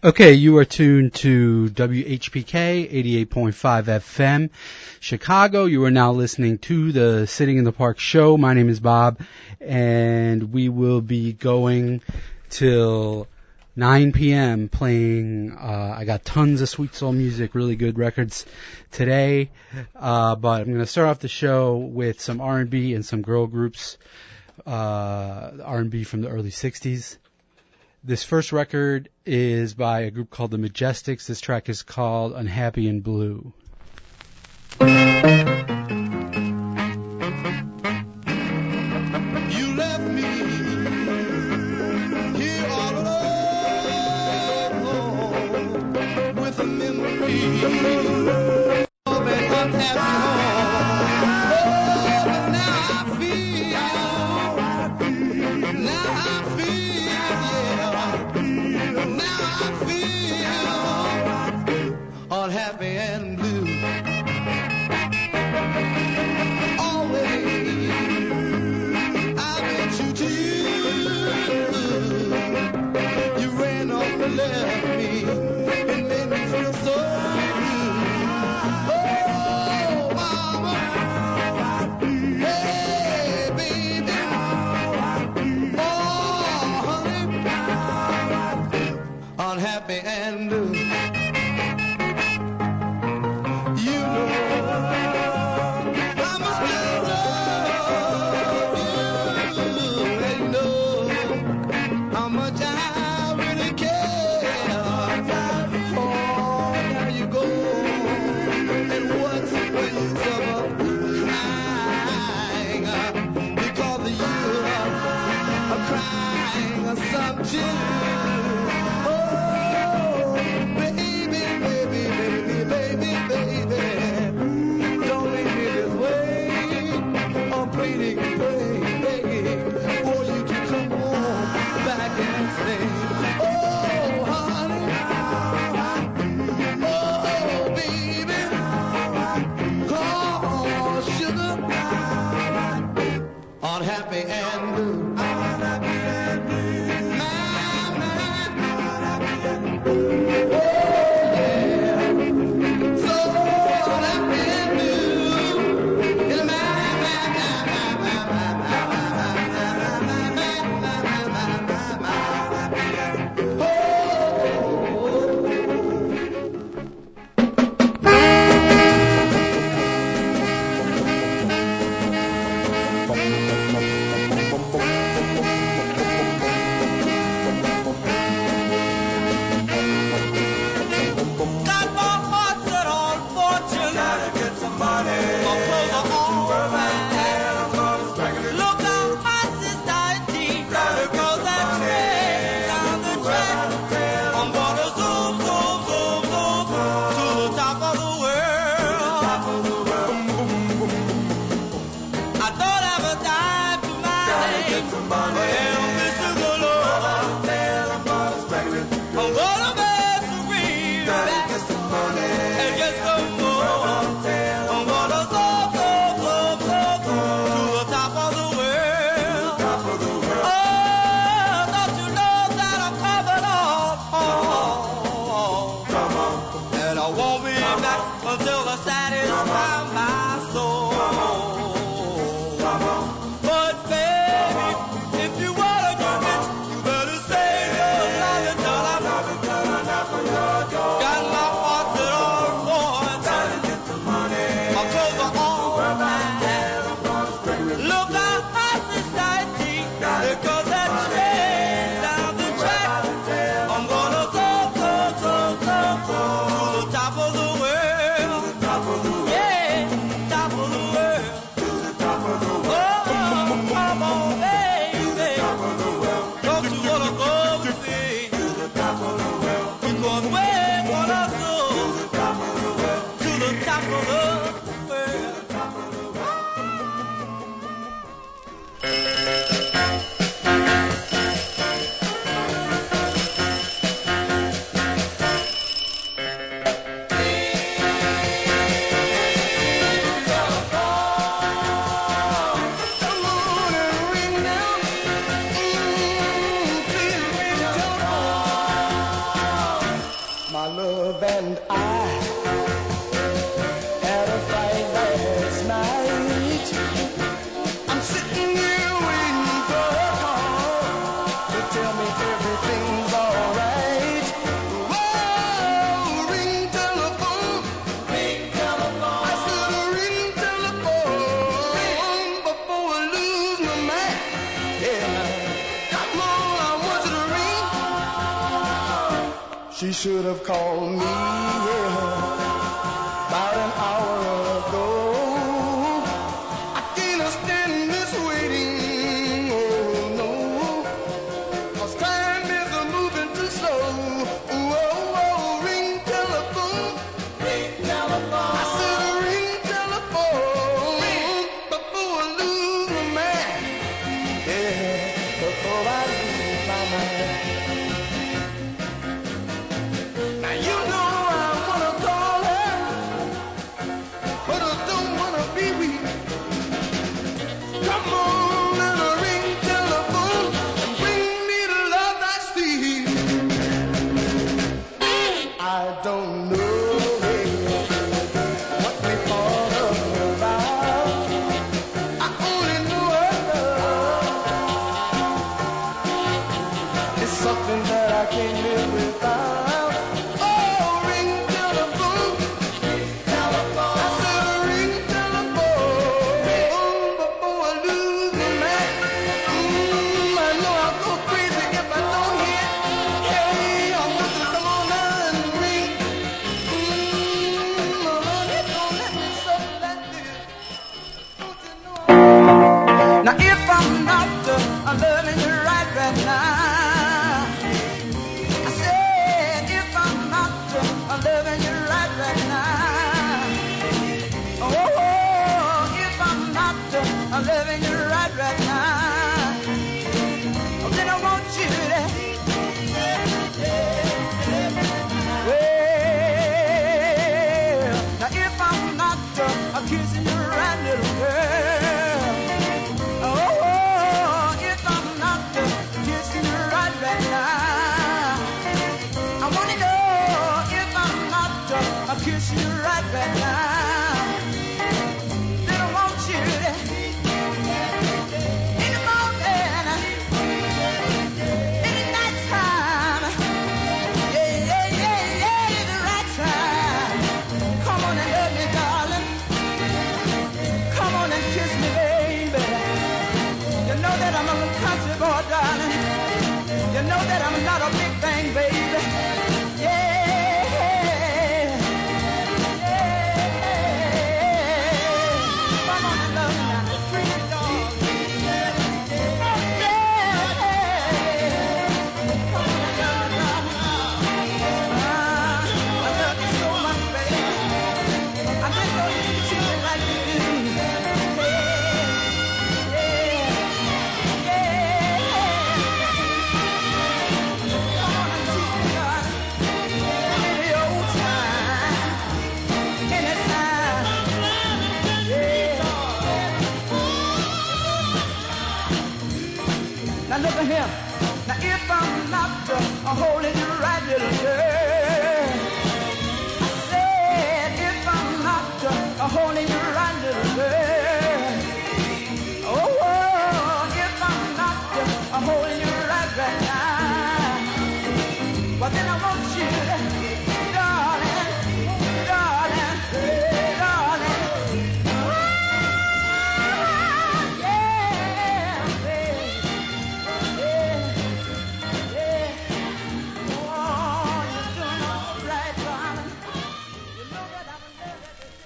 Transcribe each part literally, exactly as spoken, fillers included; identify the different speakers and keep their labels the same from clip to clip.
Speaker 1: Okay, you are tuned to W H P K eighty-eight point five F M, Chicago. You are now listening to the Sitting in the Park show. My name is Bob, and we will be going till nine p.m. playing. Uh, I got tons of sweet soul music, really good records today, uh, but I'm going to start off the show with some R and B and some girl groups, uh, R and B from the early sixties. This first record is by a group called The Majestics. This track is called Unhappy and Blue.
Speaker 2: You left me here all alone with a memory of an unhappy home. Oh, but now I feel, now I feel. Unhappy and blue. Always I've been true to you. You ran off and left me and made me feel so blue. Oh, mama, hey, baby, oh, honey, unhappy and blue. Unhappy and blue. Unhappy and blue. My, my, unhappy and blue. Oh, yeah. So unhappy and blue. My, my, my, my, my, my, my, my, my, my, my, My love and I had a fight last night. I'm sitting here waiting for a call to tell me everything's alright. Whoa, ring telephone, ring telephone. I said ring telephone, ring before I lose my mind. Yeah, come on, I want you to ring. She should have called me, yeah, about an hour ago. I can't stand this waiting, oh no, 'cause time is moving too slow. Oh, oh, ring telephone, ring telephone. I said ring telephone, ring before I lose my mind. Yeah, before I lose my mind. Now you know I wanna call her, but I don't wanna be weak. Come on and ring telephone and bring me the love I seek. I don't know what we fought about. I only know her love. It's something that I can't live without. Oh, ring telephone, telephone. I said ring telephone before I lose my mind. Mm, I know I'll go crazy if I don't hear. Hey, I want you to come on now and ring. Mm, Lord, it don't let me suffer like this. Don't you know I- Now if I'm not uh, loving you right right now, I said if I'm not uh, loving you right right now, oh, oh, if I'm not uh, loving you right right now, oh, then I want you to, well, now if I'm not uh, kissing you right, little girl, oh, oh, if I'm not uh, kissing you right right now, I want to know if I'm not uh, kissing you right right now. Then I want you to, in the morning, in the nighttime, yeah, yeah, yeah, yeah, the right time. Come on and love me, darling. Come on and kiss me, baby. You know that I'm a country boy, darling. You know that I'm not a big thing, baby. Yeah. Come on and love me now. Pretty dog. Yeah. Come on and love me now. Ah, I love you so much, baby. I just know you can treat me like you do. Yeah. Come on and teach me, darling. Give me the old time. Anytime. Yeah. Now look at him. Now if I'm not uh, holding you right, little girl, I said if I'm not uh, holding you right, little girl, oh, oh, if I'm not uh, holding you right right now, well then I want you, darling, darling, darling. Yeah, baby. Yeah, yeah. Oh, you're doing all right, darling. You know that I'm in love with you.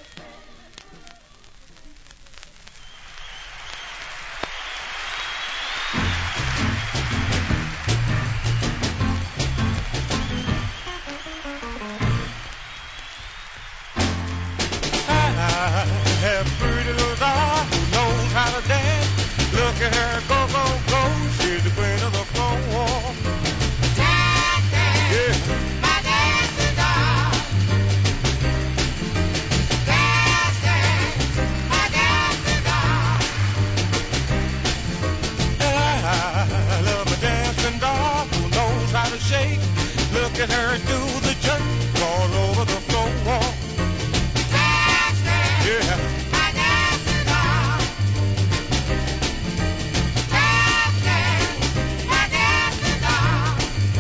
Speaker 3: I have a pretty little doll who knows how to dance. Look at her go, go, go. She's the queen of the floor. Yeah.
Speaker 4: My dancing doll. Dancing, my dancing doll.
Speaker 3: I love a dancing doll who knows how to shake. Look at her do the jerk. over the floor. Yeah.
Speaker 4: My dancing doll. Dancing, my dancing doll.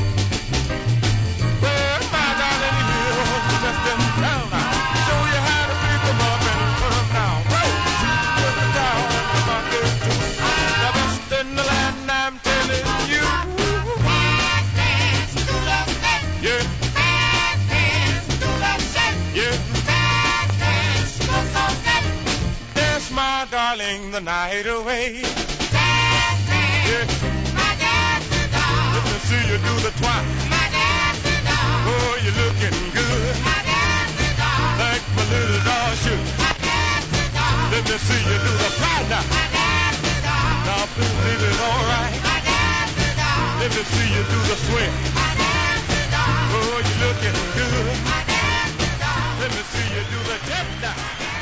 Speaker 3: Well, my darling, here's just in town now. Show you how to pick 'em up and put 'em down. Hey, put 'em down in my good too. The best in the land, I'm telling you.
Speaker 4: Dance, do the step.
Speaker 3: Yeah,
Speaker 4: Dance, do the step.
Speaker 3: yeah.
Speaker 4: Dance, go so step.
Speaker 3: Dance, my darling, the night away.
Speaker 4: Dancing,
Speaker 3: Yeah,
Speaker 4: my dancing doll.
Speaker 3: let me see you do the twat.
Speaker 4: My dancing doll.
Speaker 3: Oh, you're looking good,
Speaker 4: My dancing doll.
Speaker 3: like my little doll should.
Speaker 4: My dancing doll.
Speaker 3: Let me see you do the fly now.
Speaker 4: My dancing doll.
Speaker 3: Now, please leave it all right.
Speaker 4: My dancing doll.
Speaker 3: Let me see you do the swing.
Speaker 4: My dancing doll.
Speaker 3: Oh, you're looking good.
Speaker 4: My dancing doll.
Speaker 3: Let me see you do the jump now.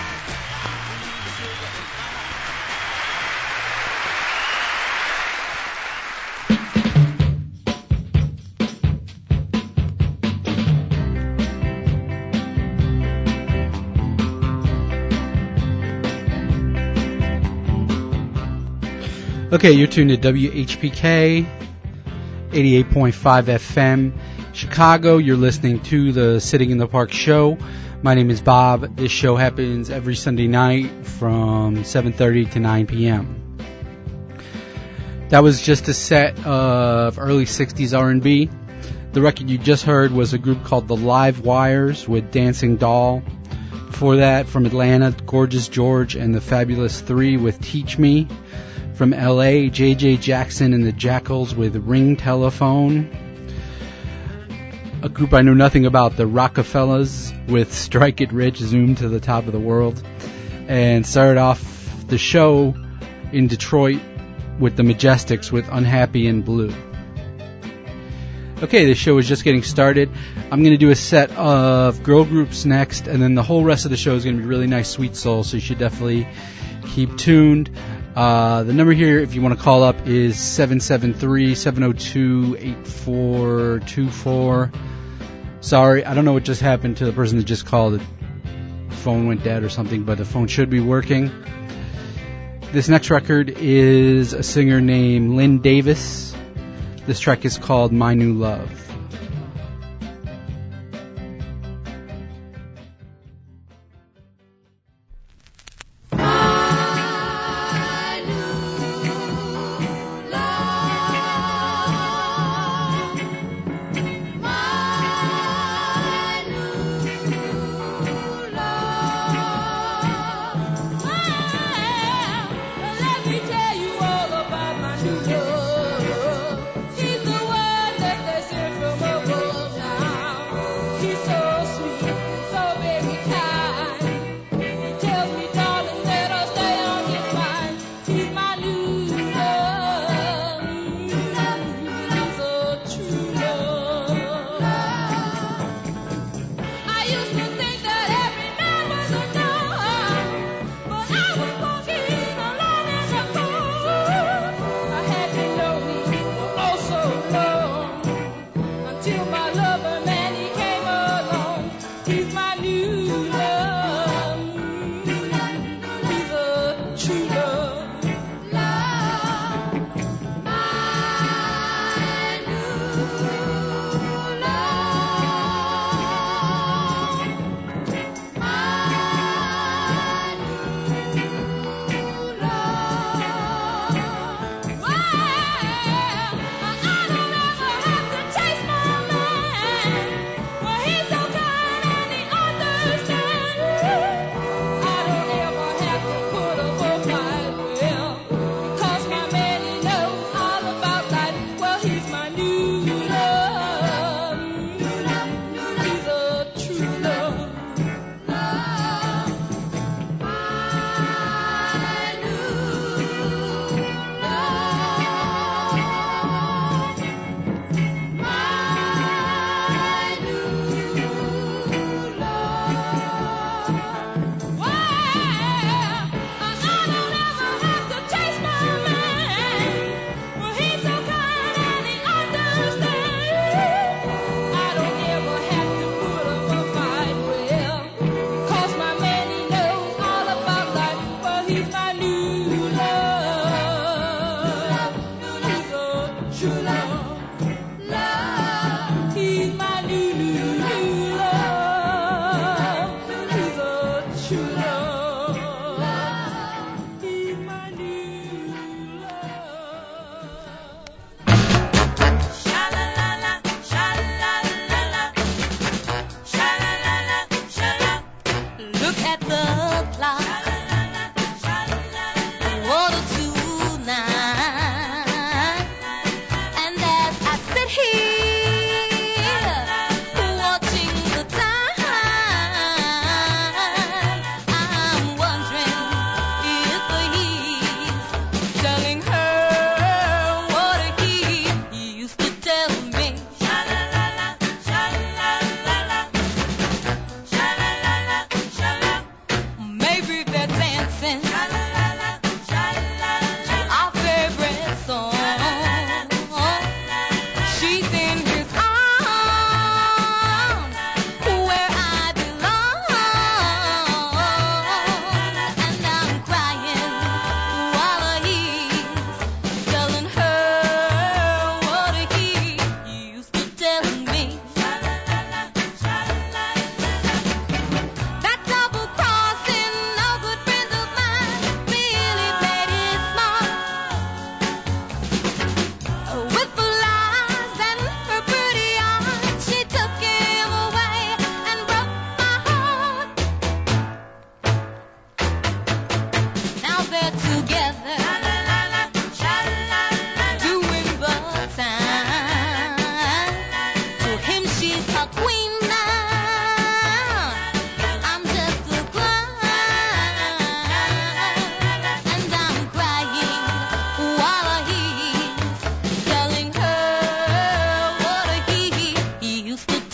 Speaker 1: Okay, you're tuned to W H P K, eighty-eight point five F M, Chicago. You're listening to the Sitting in the Park show. My name is Bob. This show happens every Sunday night from seven thirty to nine p.m. That was just a set of early sixties R and B. The record you just heard was a group called The Live Wires with Dancing Doll. Before that, from Atlanta, Gorgeous George and the Fabulous Three with Teach Me. From L A, J J Jackson and the Jackals with Ring Telephone. A group I know nothing about, the Rockefellers with Strike It Rich, Zoom to the Top of the World. And started off the show in Detroit with the Majestics with Unhappy and Blue. Okay, this show is just getting started. I'm going to do a set of girl groups next, and then the whole rest of the show is going to be really nice, sweet soul, so you should definitely keep tuned. Uh, the number here, if you want to call up, is seven seven three, seven oh two, eight four two four. Sorry, I don't know what just happened to the person that just called. The phone went dead or something, but the phone should be working. This next record is a singer named Lynn Davis. This track is called My New Love.
Speaker 5: She's the one that they sent from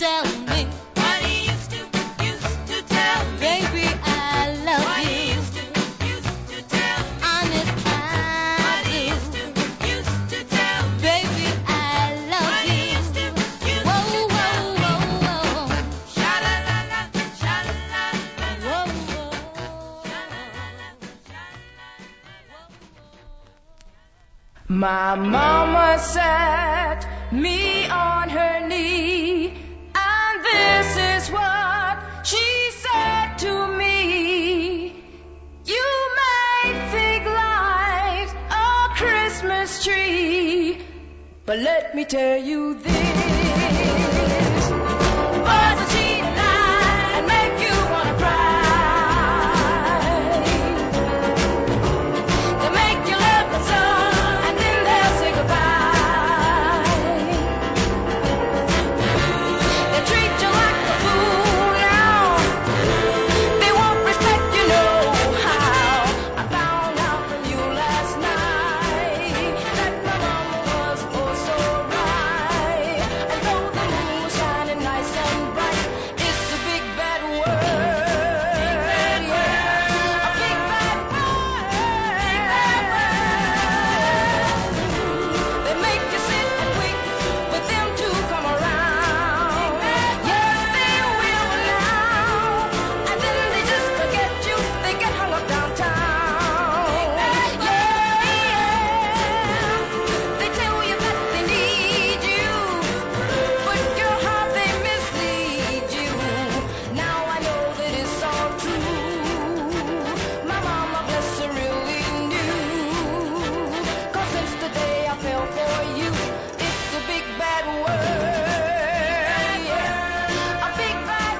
Speaker 5: tell me.
Speaker 4: What he used to, used to tell me.
Speaker 5: Baby, I love
Speaker 4: What he
Speaker 5: you.
Speaker 4: used to, used to tell me.
Speaker 5: Honest,
Speaker 4: What
Speaker 5: I
Speaker 4: he
Speaker 5: do.
Speaker 4: used to, used to tell me.
Speaker 5: Baby, I love
Speaker 4: What he
Speaker 5: you.
Speaker 4: used to, used
Speaker 5: Whoa,
Speaker 4: to
Speaker 5: whoa,
Speaker 4: tell me.
Speaker 5: whoa, whoa.
Speaker 4: Sha-la-la-la, sha-la-la-la.
Speaker 5: Whoa, whoa.
Speaker 6: My mama sat me on her knee, and this is what she said to me. You may think life's a Christmas tree, but let me tell you this. Birds will cheat and lie and make you wanna cry. They make you love the sun and then they'll say goodbye. They treat you like a fool now. They won't respect you no how. I found out from you last night that my mama was oh so right. And though the moon was shining nice and bright, it's a big bad world. Yeah, a big bad world. They make you sit and wait for them to come around. Yes, they will now. And then they just forget you. They get hung up downtown. Yeah, yeah. They tell you that they need you, but girl, how they mislead you. Now I know that it's all true. My mama, bless her, really knew. 'Cause since the day I fell for you, it's a big bad world. Yeah, a big bad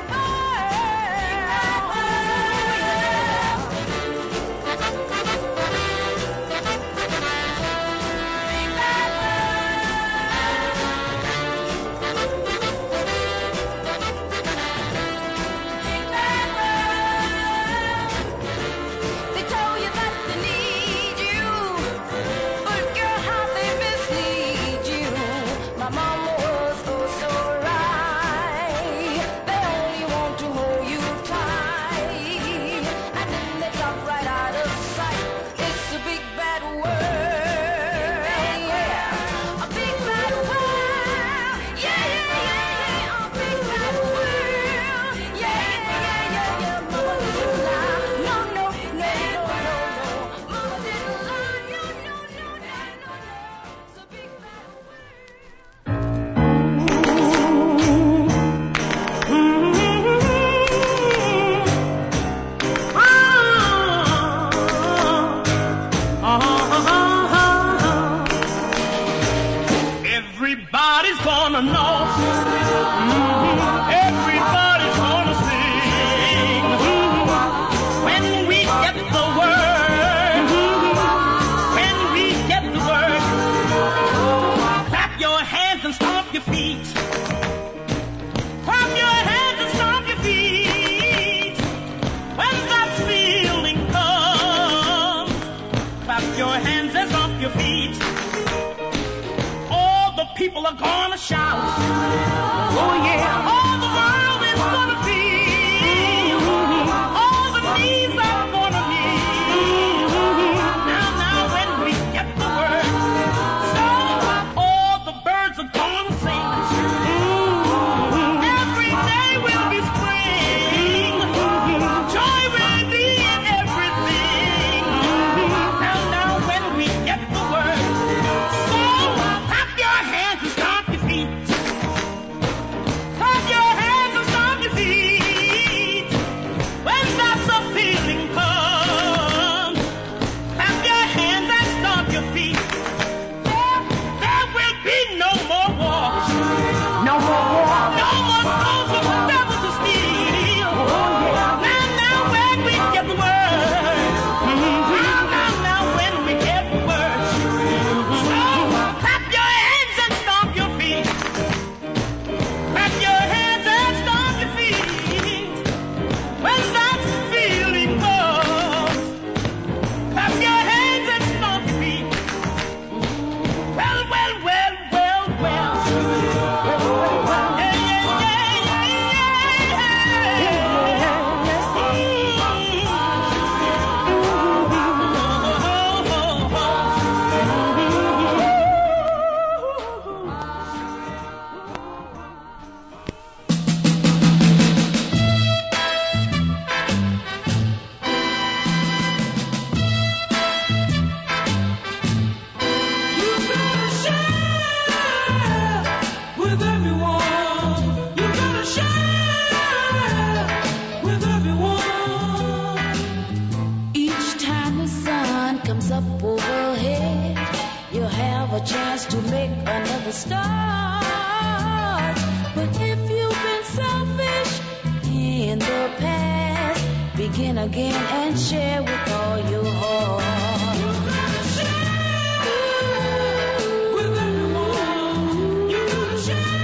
Speaker 6: They tell you that they need you, but girl, how they mislead you. My mama was oh so right. They only want to hold you tight, and then they drop right out of sight. It's a big bad world. Yeah, a big bad world. Yeah, yeah, yeah, yeah, a big bad world. Yeah, yeah, yeah, yeah. Mama didn't lie. No, no, no, no, no, no. Mama didn't lie. No, no, no, no, no, no. It's a big bad world.
Speaker 3: Everybody's gonna know. Mhm. Everybody's gonna sing. Mhm. When we get the word. Mhm. When we get the word. Clap your hands and stomp your feet. Clap your hands and stomp your feet. When that feeling comes, clap your hands and stomp your feet. All the people are gonna shout. Oh yeah. All the world is gonna feel. All the knees are gonna kneel. Now, now, when we get the word, so all the birds are gonna sing. Every day will be spring. Joy will be in everything. Now, now, when we get the word, so clap your hands and stomp your feet.
Speaker 6: never starts. But if you've been selfish in the past, begin again and share with all your heart. With everyone, you can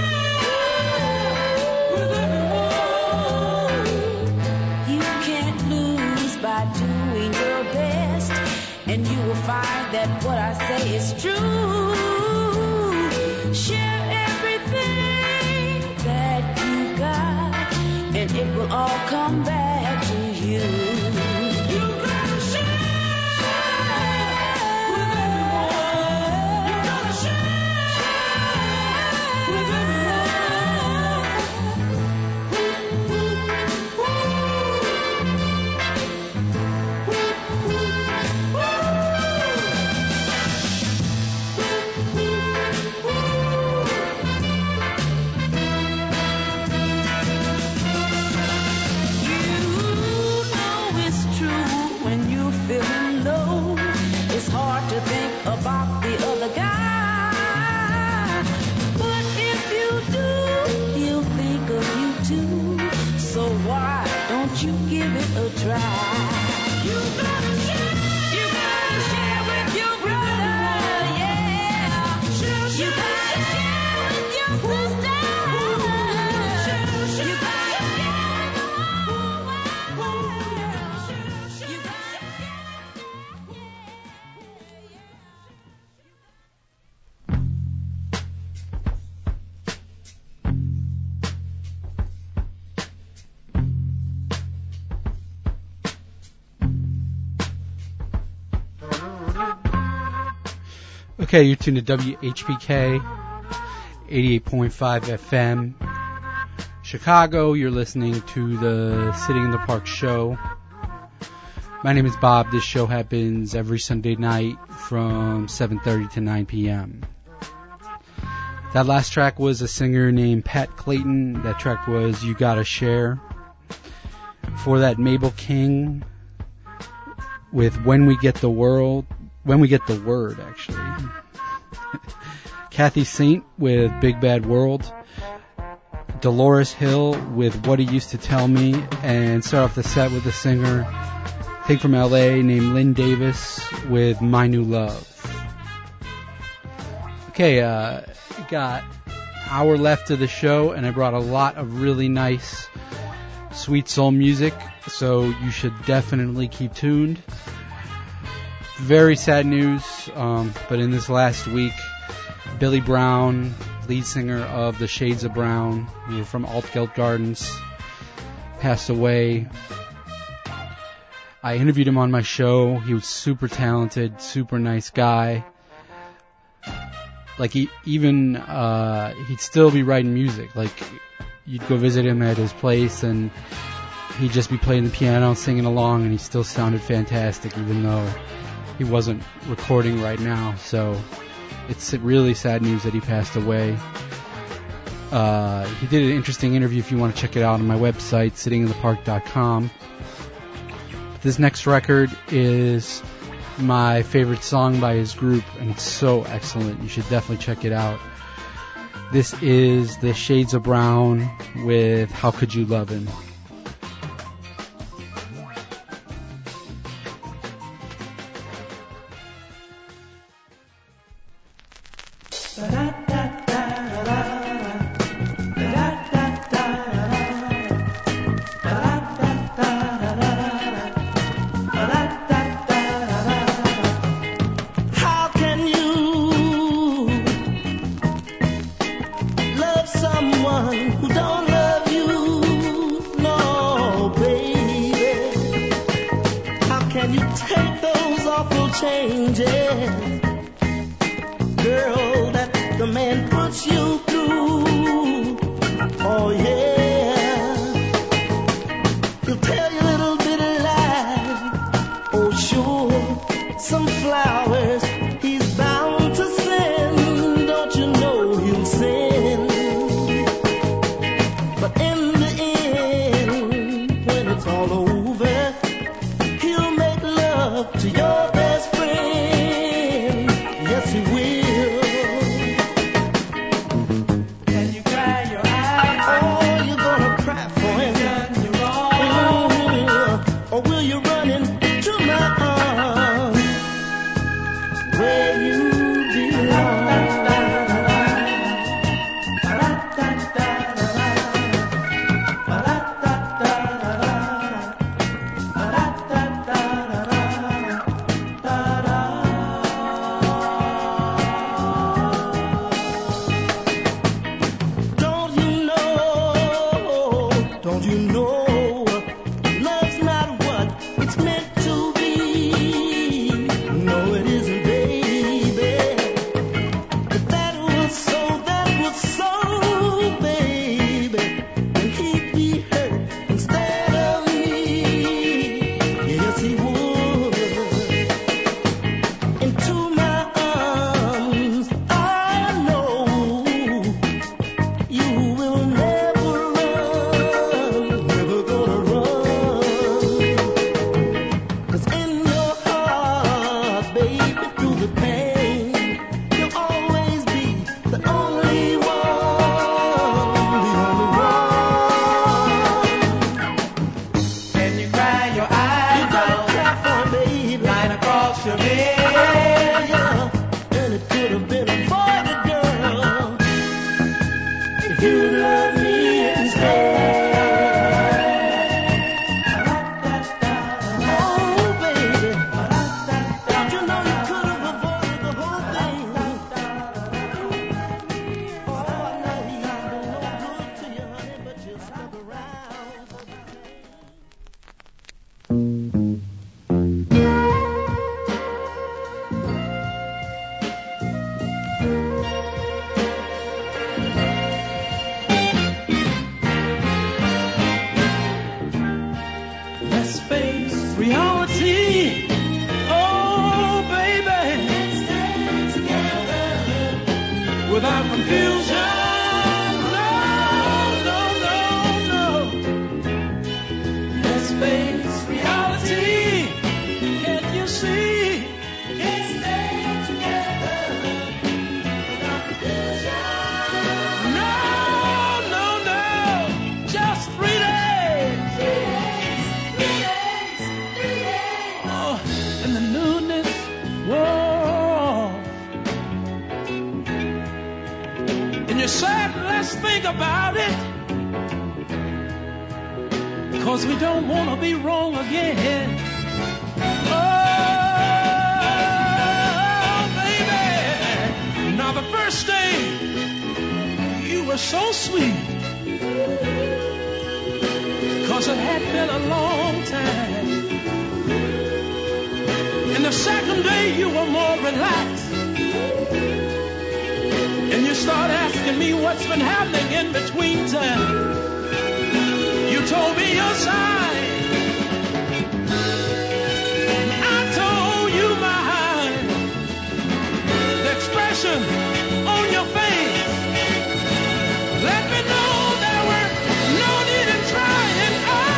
Speaker 6: share with everyone. You can't lose by doing your best, and you will find that what I say is true. Share everything that you got, and it will all come back to you. You gotta share with everyone. You gotta share with about the other guy. But if you do, he'll think of you too. So why don't you give it a try? You gotta share, you gotta share with your brother, yeah. You gotta share with your sister. You gotta share with the whole world. You gotta
Speaker 1: Okay, you're tuned to W H P K, eighty-eight point five F M, Chicago. You're listening to the Sitting in the Park show. My name is Bob. This show happens every Sunday night from seven thirty to nine p.m. That last track was a singer named Pat Clayton. That track was You Gotta Share. For that, Mabel King with When We Get the World. When We Get the Word, actually. Kathy Saint with Big Bad World. Dolores Hill with What He Used to Tell Me. And start off the set with a singer, I think from L A, named Lynn Davis with My New Love. Okay, uh, got an hour left of the show, and I brought a lot of really nice, sweet soul music, so you should definitely keep tuned. Very sad news, um, but in this last week, Billy Brown, lead singer of the Shades of Brown, who were from Altgeld Gardens, passed away. I interviewed him on my show. He was super talented, super nice guy. Like, he even, uh, he'd still be writing music. Like, you'd go visit him at his place, and he'd just be playing the piano, singing along, and he still sounded fantastic, even though he wasn't recording right now. So it's really sad news that he passed away. Uh, he did an interesting interview if you want to check it out on my website, sitting in the park dot com. This next record is my favorite song by his group, and it's so excellent. You should definitely check it out. This is the Shades of Brown with How Could You Love Him?
Speaker 7: How can you love someone who don't love you? No, baby. How can you take those awful changes, girl, that the man puts you through? Oh, yeah. He'll tell you a little bit of lie. Oh, sure. Some flowers he's bound to send. Don't you know he'll send? But in the end, when it's all over, he'll make love to your best friend. Don't you know love's not what it's meant to be? No, it isn't, baby. If that was so, that was so, baby, then he'd be hurt instead of me. Yes, he would. Into my arms, I know you will never run, never gonna run. 'Cause in your heart, baby, through the pain, you'll always be the only one, the only one.
Speaker 8: Can you cry your
Speaker 7: You
Speaker 8: eyes
Speaker 7: gotta
Speaker 8: out,
Speaker 7: cry for me, baby.
Speaker 8: line across your bed?
Speaker 7: Yeah, and it could have been a boy or girl. If you love me instead. Oh, baby. Don't you know you could have avoided the whole thing? Oh, I know he's been no good to you, honey, but you stuck around.
Speaker 8: Let's face reality. Oh, baby. Let's stay together without confusion. No, no, no, no. Let's face reality. Can't you see? Can't stay together without confusion. No, no, no. Just three days. Oh, and the newness, whoa. And you said, let's think about it. Cause we don't want to be wrong again. Oh, baby. Now the first day, you were so sweet. Cause it had been a long time. And the second day you were more relaxed. And you start asking me what's been happening in between time. You told me your side. And I told you mine. The expression on your face let me know there were no need in trying.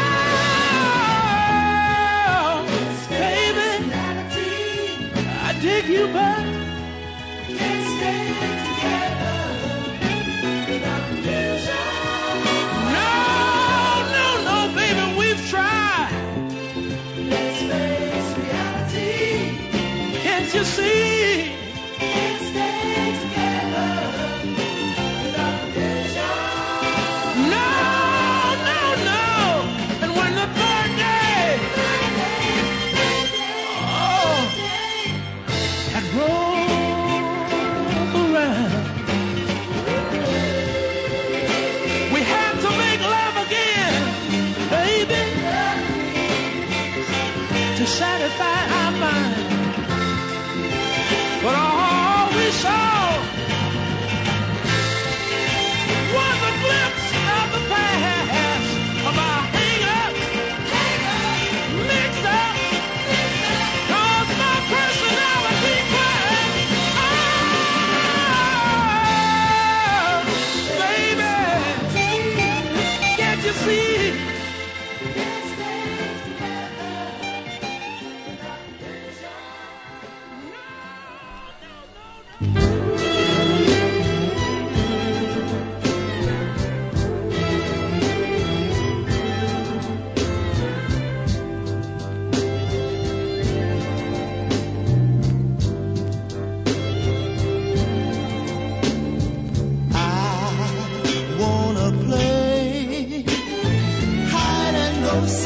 Speaker 8: Oh, baby, I dig you, but can't stay together without confusion. No, no, no, baby, we've tried. Let's face reality. Can't you see? Can't stay together without confusion. No, no, no. And when the third day, oh, had rolled around, we had to make love again, baby, to satisfy our mind. But all we saw was a glimpse of the past, of our hang-ups, mixed up, cause my personality crashed. Oh, baby, can't you see?
Speaker 7: I wanna play hide and go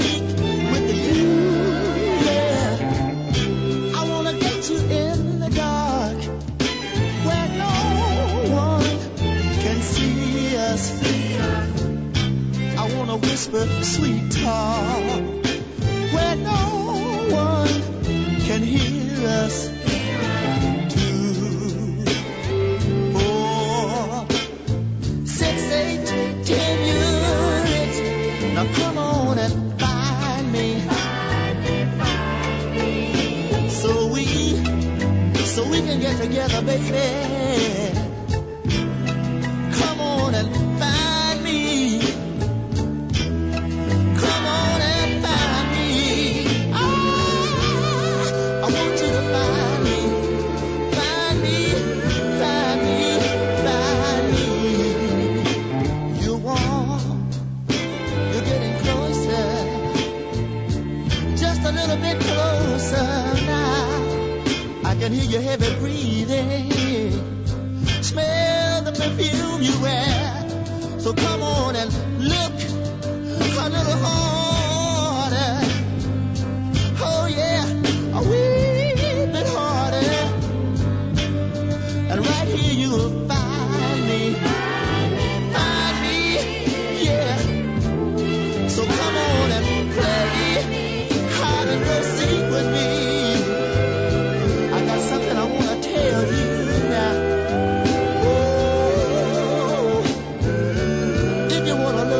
Speaker 7: whisper sweet talk where no one can hear us. Two, four, six, eight, ten units. Now come on and find me. So we, so we can get together, baby. Come on and find me. Come on and find me. Ah, I want you to find me. Find me, find me, find me. You're warm, you're getting closer. Just a little bit closer now. I can hear your heavy breathing. Smell the perfume you wear. So come on and look a little harder. Oh yeah, a wee bit harder. And right here you'll find me. Find me, yeah. So come on and play hide and go seek with me. I got something I wanna tell you now. Oh, if you wanna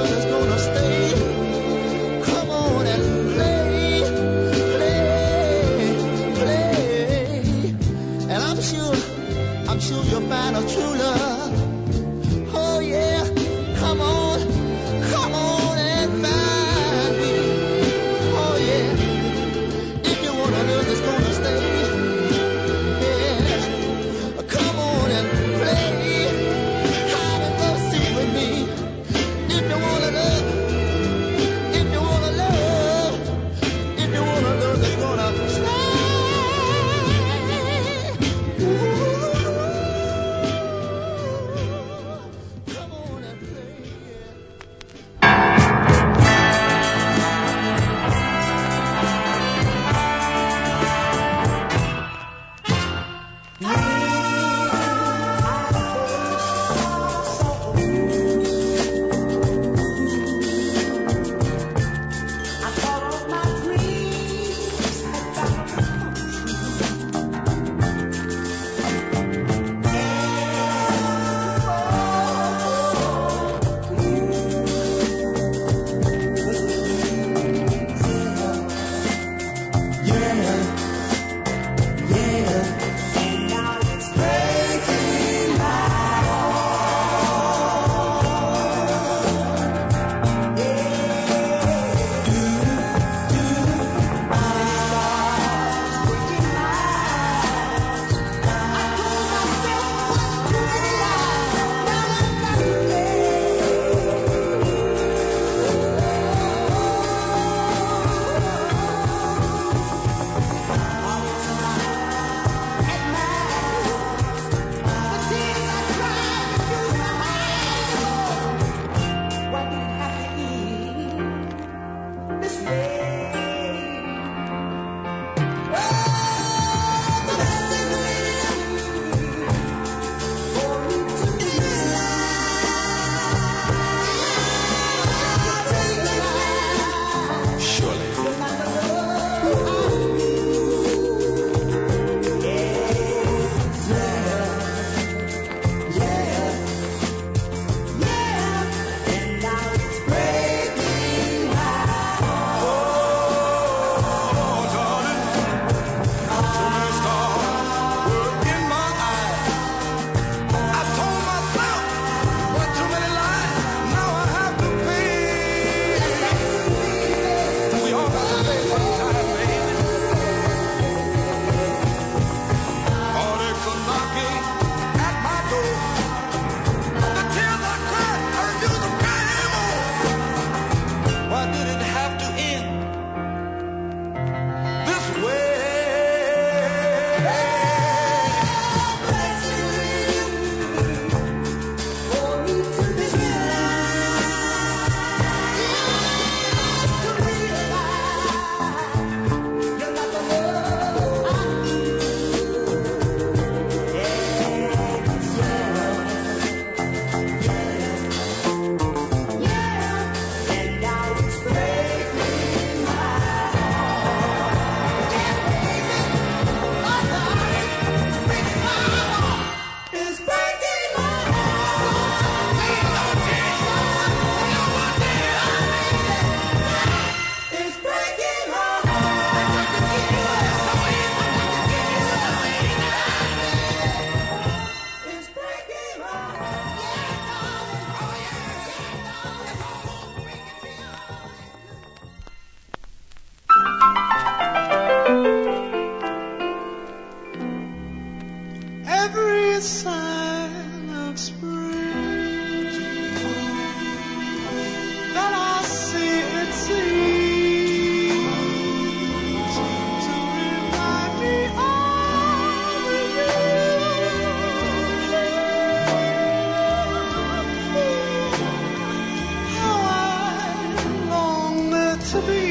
Speaker 8: to be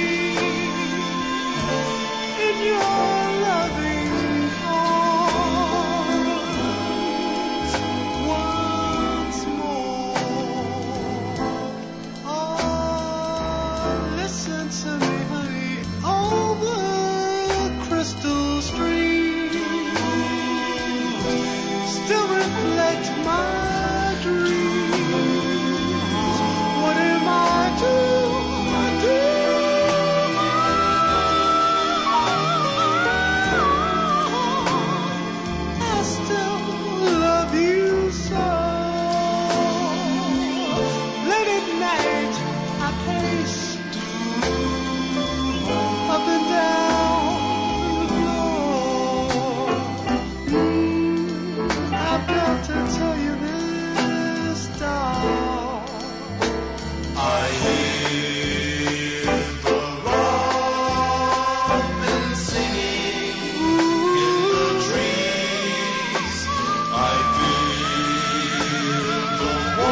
Speaker 8: in your loving arms once more. Oh, listen to me, honey, over crystal streams still reflect my dreams. What am I to do? I still love you so. Late at night I pace up and down the floor. Mm, I've got to tell you this, doll.
Speaker 2: I hear the robin singing in the trees. I feel the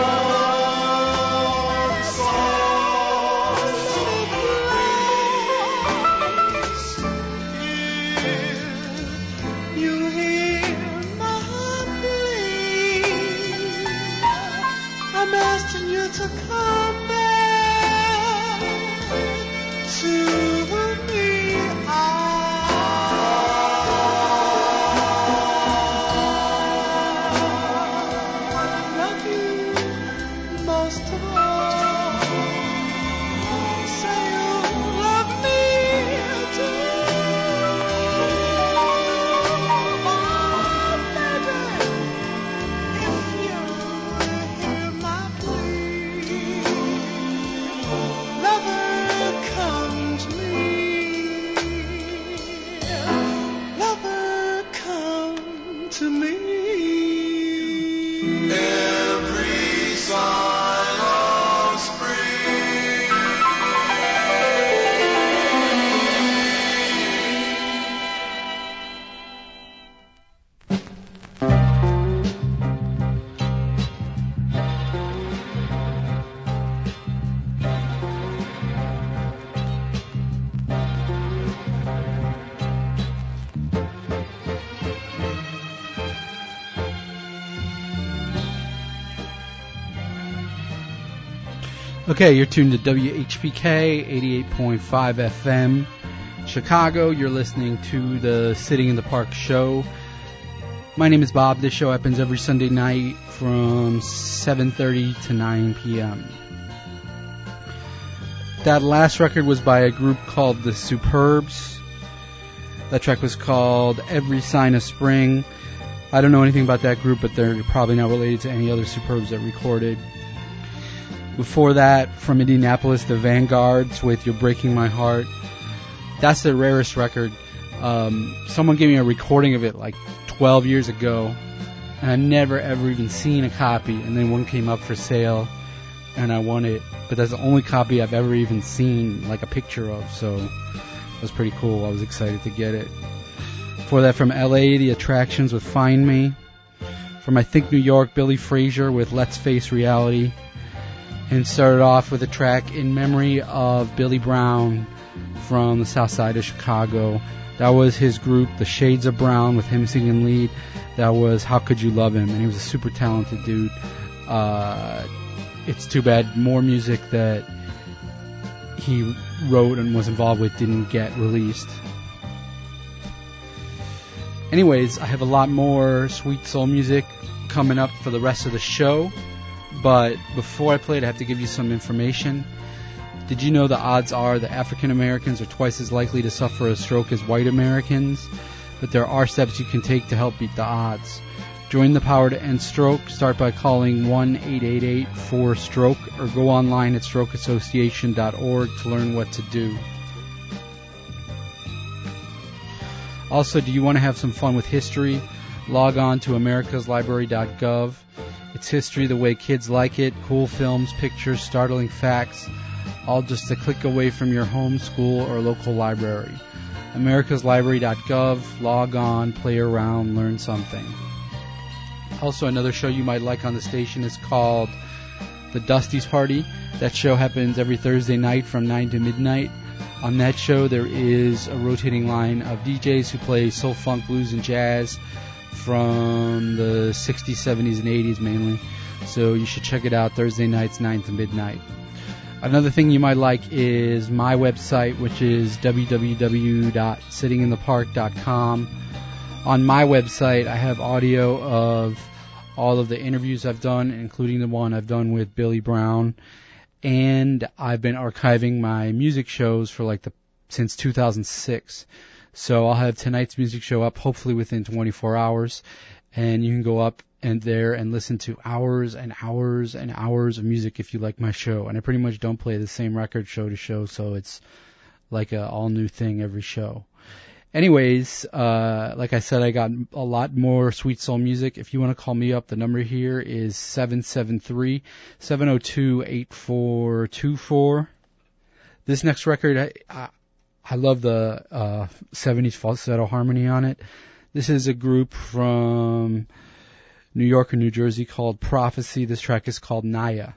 Speaker 2: warm soft of the breeze.
Speaker 8: You hear my plea. I'm asking you to come back to me. I love you most of all. Say you love me too. Oh, baby, if you hear my plea, lover, come to me. Lover, come to me.
Speaker 2: Every sign of spring.
Speaker 1: Okay, you're tuned to W H P K eighty-eight point five F M, Chicago. You're listening to the Sitting in the Park show. My name is Bob. This show happens every Sunday night from seven thirty to nine p.m. That last record was by a group called The Superbs. That track was called Every Sign of Spring. I don't know anything about that group, but they're probably not related to any other Superbs that recorded. Before that, from Indianapolis, the Vanguards with You're Breaking My Heart. That's the rarest record. Um, someone gave me a recording of it like twelve years ago, and I've never ever even seen a copy, and then one came up for sale, and I won it. But that's the only copy I've ever even seen, like a picture of, so it was pretty cool. I was excited to get it. Before that, from L A, The Attractions with Find Me. From I Think New York, Billy Frazier with Let's Face Reality. And started off with a track in memory of Billy Brown from the south side of Chicago. That was his group, The Shades of Brown, with him singing lead. That was How Could You Love Him? And he was a super talented dude. Uh, it's too bad more music that he wrote and was involved with didn't get released. Anyways, I have a lot more sweet soul music coming up for the rest of the show. But before I play it, I have to give you some information. Did you know the odds are that African Americans are twice as likely to suffer a stroke as white Americans? But there are steps you can take to help beat the odds. Join the power to end stroke. Start by calling one eight eight eight four stroke or go online at stroke association dot org to learn what to do. Also, do you want to have some fun with history? Log on to americas library dot gov. It's history the way kids like it. Cool films, pictures, startling facts, all just a click away from your home, school, or local library. americas library dot gov. Log on, play around, learn something. Also, another show you might like on the station is called the Dusty's Party. That show happens every Thursday night from nine to midnight. On that show, there is a rotating line of D Js who play soul, funk, blues, and jazz from the sixties, seventies, and eighties mainly. So you should check it out Thursday nights, nine to midnight. Another thing you might like is my website, which is w w w dot sitting in the park dot com. On my website, I have audio of all of the interviews I've done, including the one I've done with Billy Brown. And I've been archiving my music shows for like the since two thousand six. So I'll have tonight's music show up hopefully within twenty-four hours. And you can go up and there and listen to hours and hours and hours of music if you like my show. And I pretty much don't play the same record show to show, so it's like a all new thing every show. Anyways, uh, like I said, I got a lot more Sweet Soul music. If you want to call me up, the number here is seven seven three, seven oh two, eight four two four. This next record, I, I, I love the uh, seventies falsetto harmony on it. This is a group from New York or New Jersey called Prophecy. This track is called Naya.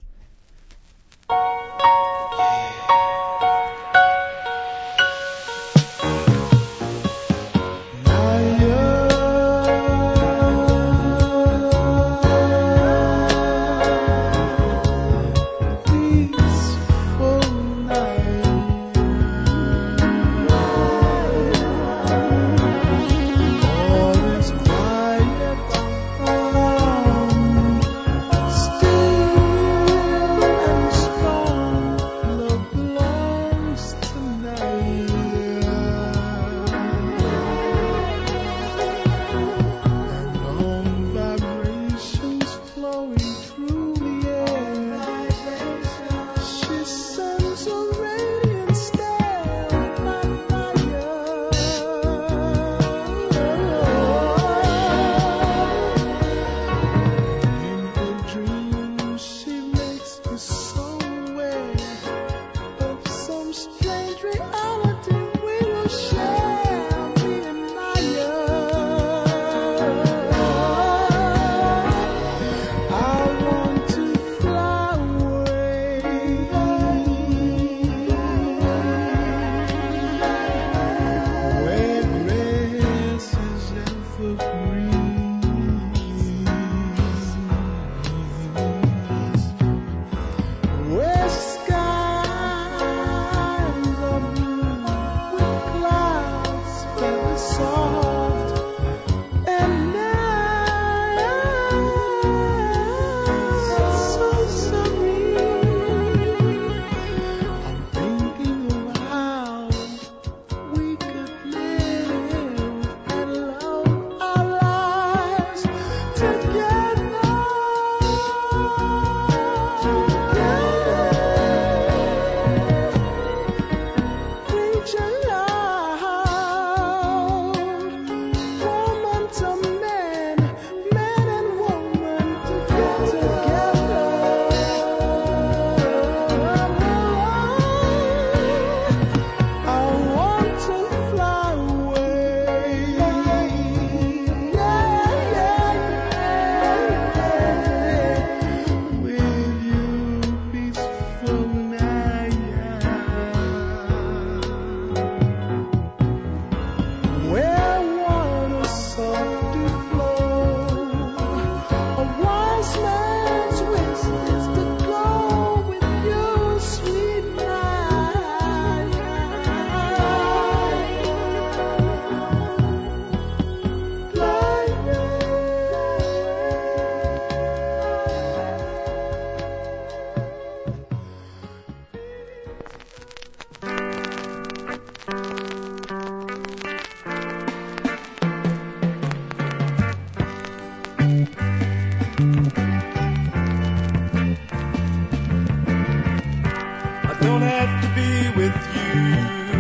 Speaker 3: Don't have to be with you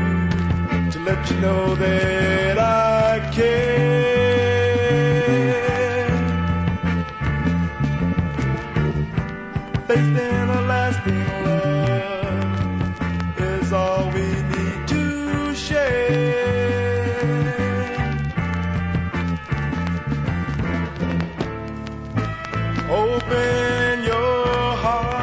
Speaker 3: to let you know that I care. Faith in a lasting love is all we need to share. Open your heart.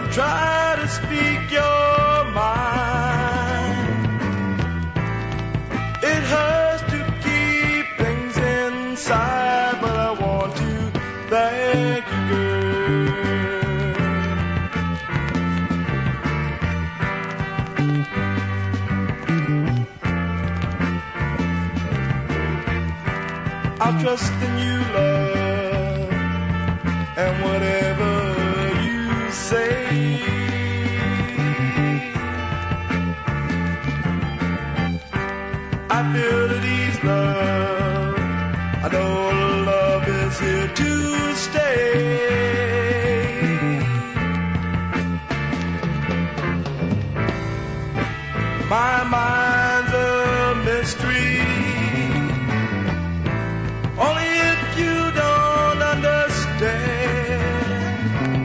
Speaker 3: try to speak your mind. It hurts to keep things inside, but I want to thank you, girl. I'll trust in you, love, and whatever you say. I feel at ease, love. I know love is here to stay. My mind's a mystery. Only if you don't understand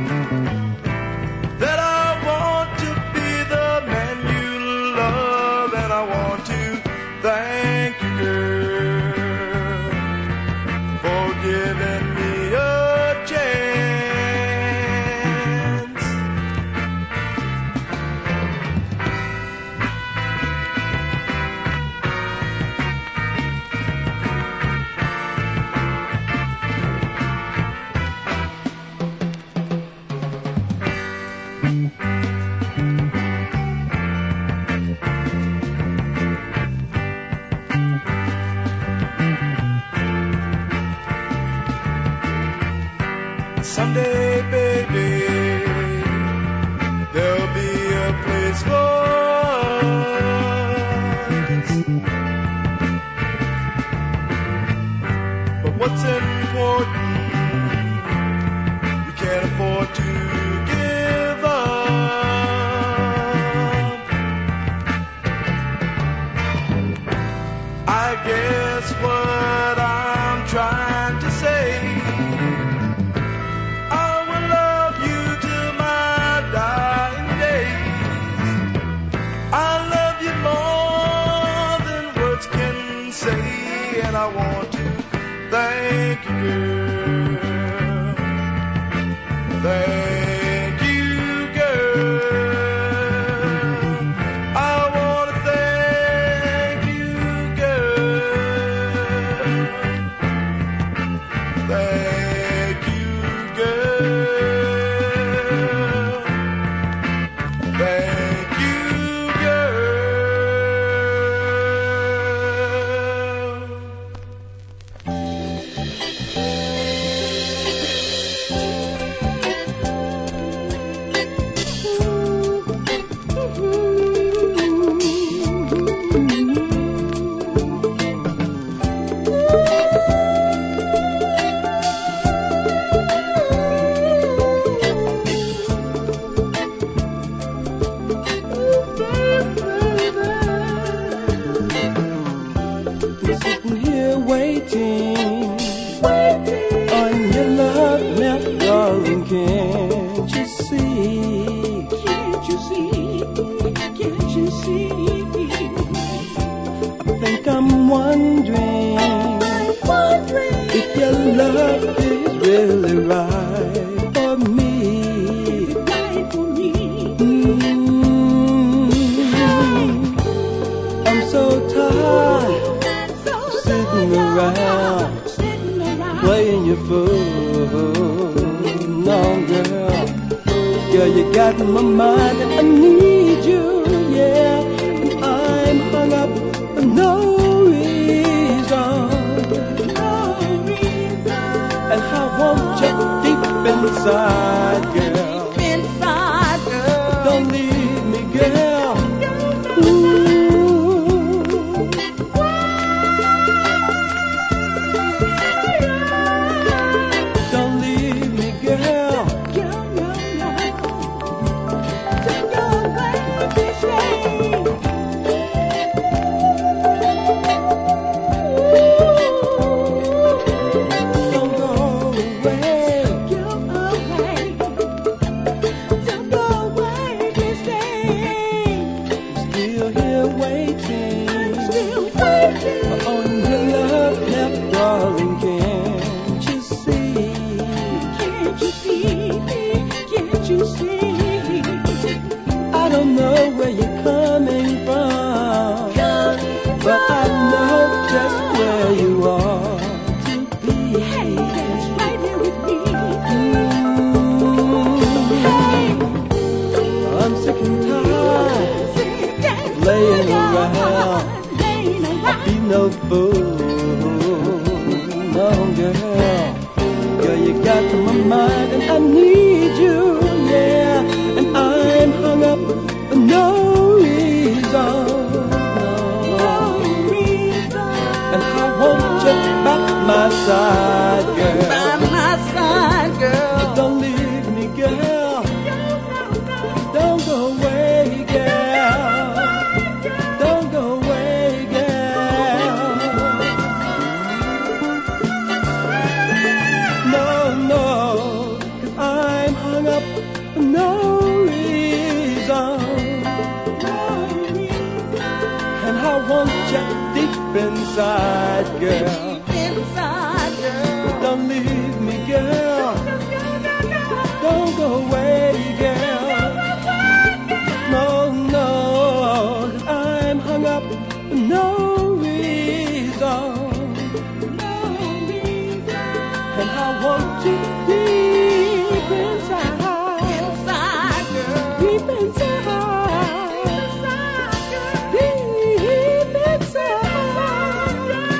Speaker 3: that I want to be the man you love, and I want to thank you, girl, for giving me a chance. Someday, baby, there'll be a place for us. But what's important, we can't afford to give up. I guess what I'm trying to say, and I want to thank you, girl. Thank you, girl. I want to thank you, girl. Thank you, girl. Thank you, girl.
Speaker 7: Sitting here waiting, waiting on your love, left, darling. Can't you see? Can't you see? Can't you see? I think I'm wondering, I'm wondering if your love is really right for me. Right for me. Mm. I'm so tired. Sitting around, playing your fool. No, girl, girl, you got my mind and I need you, yeah. And I'm hung up for no reason, no reason. And I want you deep inside, girl. Deep inside, girl. Don't leave me, girl. Ooh. Can't you see? don't know where you're coming from, but I know just where you are to be.
Speaker 5: Right here with me.
Speaker 7: Mm. I'm sick and tired laying around. I'll be no fool, no girl. Girl, you got my mind and I need you, yeah. And I'm hung up for no reason, no reason. And I want you by my side, girl.
Speaker 5: By my side, girl.
Speaker 7: Don't leave me, girl. Don't go away, girl. Don't go away, girl. No, no, 'cause I'm hung up for no reason. And I want you deep inside, girl.
Speaker 5: Inside, girl.
Speaker 7: Don't leave me, girl. Don't go away, girl. No, no, 'cause I'm hung up for no reason. And I want you deep inside.
Speaker 5: Inside, girl.
Speaker 7: Deep inside. Deep inside.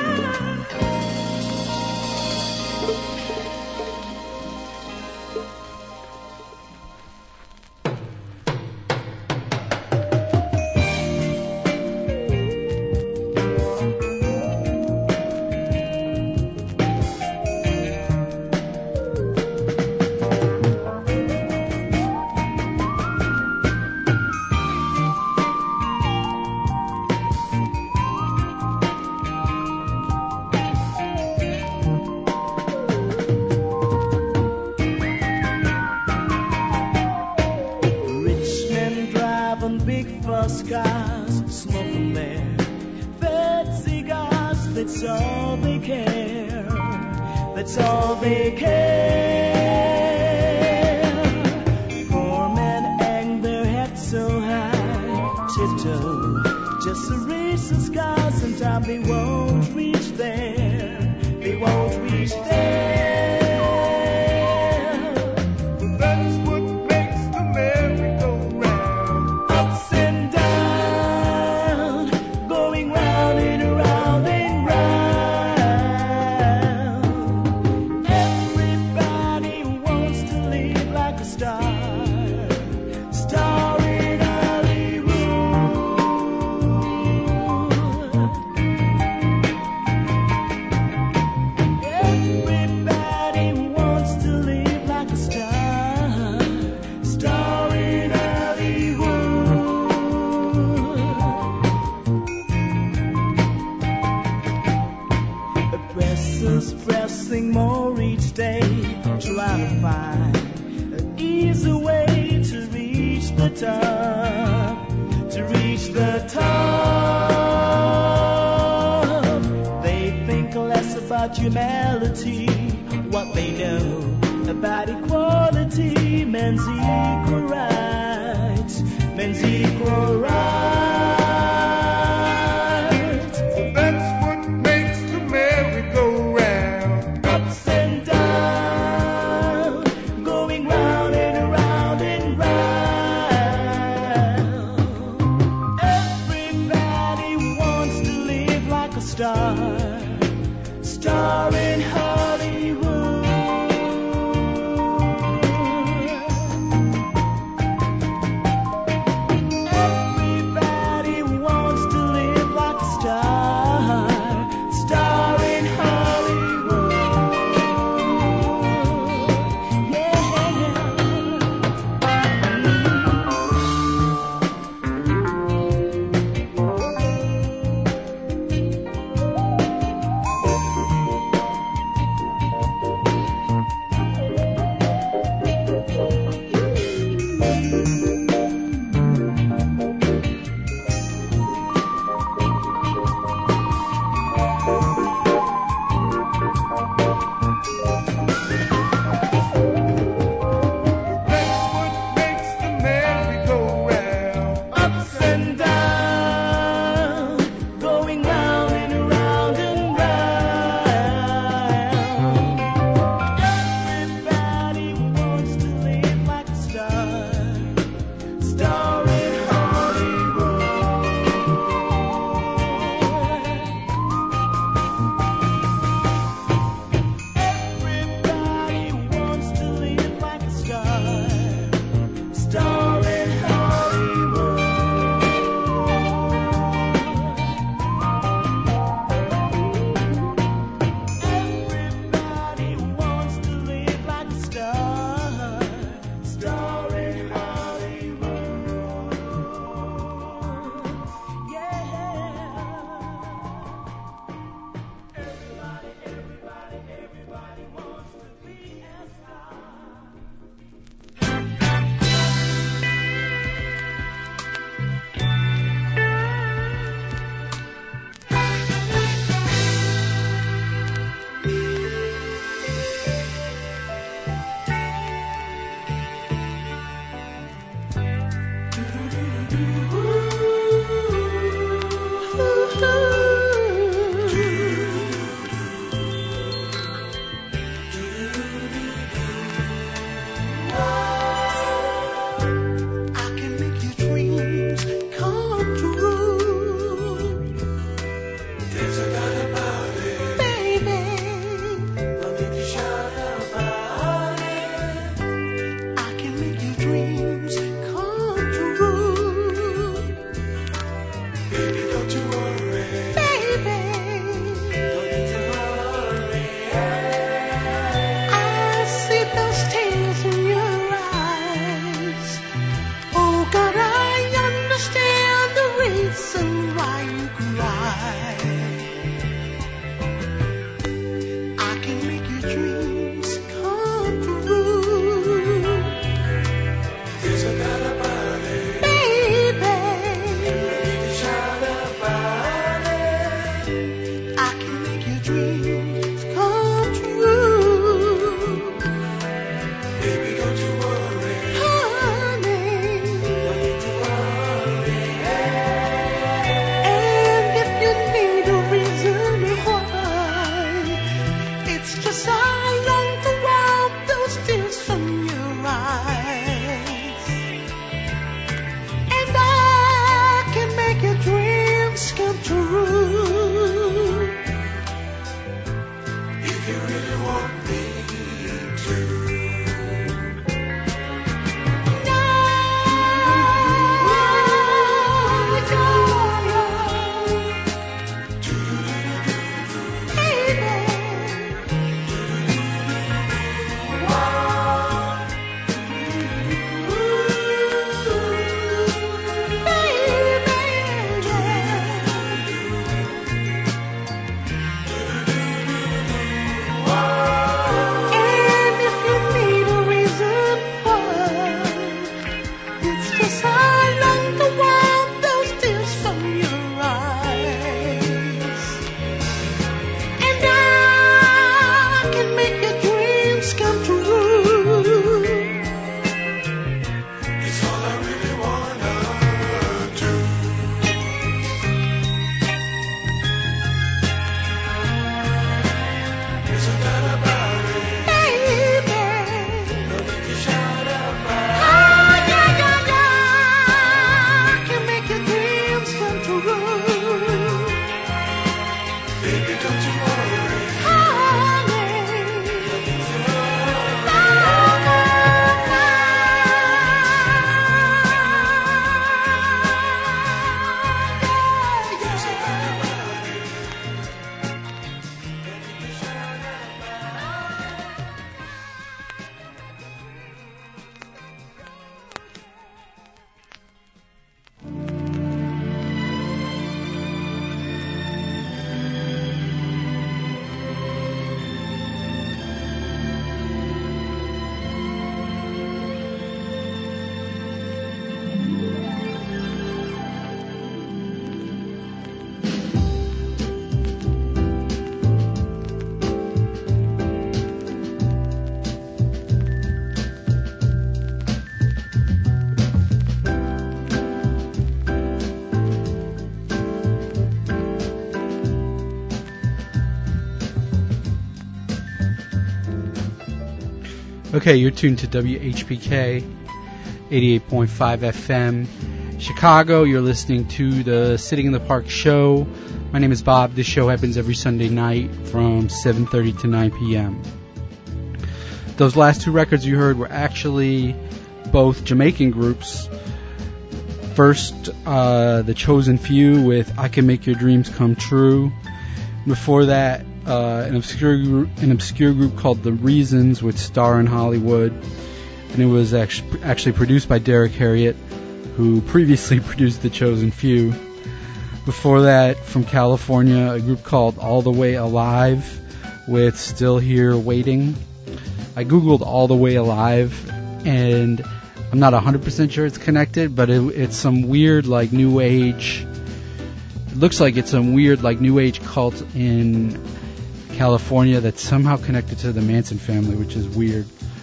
Speaker 7: Rich men driving big fast cars, smoking their fat cigars. That's all they care. That's all they care. Poor men hang their heads so high, tiptoe just to reach the sky. Sometimes they won't reach there. They won't reach there.
Speaker 3: That's what makes the merry-go-round.
Speaker 7: Ups and down, going round and round and round. Everybody wants to live like a star, star in Hollywood. Everybody wants to live like a star, star in Hollywood. The pressers pressing more each day, trying to find an easy way to reach the top, to reach the top. They think less about humanity, what they know about equality, men's equal rights, men's equal rights.
Speaker 3: That's what makes the merry-go-round.
Speaker 7: Ups and down, going round and round and round. Everybody wants to live like a star, star in Hollywood. Everybody I can make your dreams come true. There's a lot about it, baby. No need to shout about it. I can make your dreams come true. Baby, don't you worry. Baby, don't need to worry. I see those tears in your eyes. Oh God, I understand the reason why you cry. I can make your dreams come true. There's a lot about it, baby. No need to shout about it. I can make your dreams come true. Baby, don't you worry, honey. No need to worry. And if you need a reason why, it's just I long to wipe those tears from your eyes. And I can make your dreams come true. If you really want me to. And if you need a reason why, it's just I long to wipe those tears from your eyes. And I can make your dreams come true. It's all I really wanna do. There's a lot about it, baby. No need to shout about it. Oh, yeah, yeah, yeah. I can make your dreams come true. Baby, don't you worry, honey. No need to worry. There's a lot about it. No need to shout about it.
Speaker 1: Okay, you're tuned to W H P K eighty-eight point five F M Chicago. You're listening to the Sitting in the Park show. My name is Bob. This show happens every Sunday night from seven thirty to nine p.m. Those last two records you heard were actually both Jamaican groups. First, uh, The Chosen Few with I Can Make Your Dreams Come True. Before that, uh, an obscure group, an obscure group called The Reasons with Star in Hollywood, and it was actually, actually produced by Derek Harriott, who previously produced The Chosen Few. Before that, from California, a group called All the Way Alive with Still Here Waiting. I googled All the Way Alive, and I'm not one hundred percent sure it's connected, but it, it's some weird, like, new age. It looks like it's some weird, like, new age cult in California that's somehow connected to the Manson family, which is weird.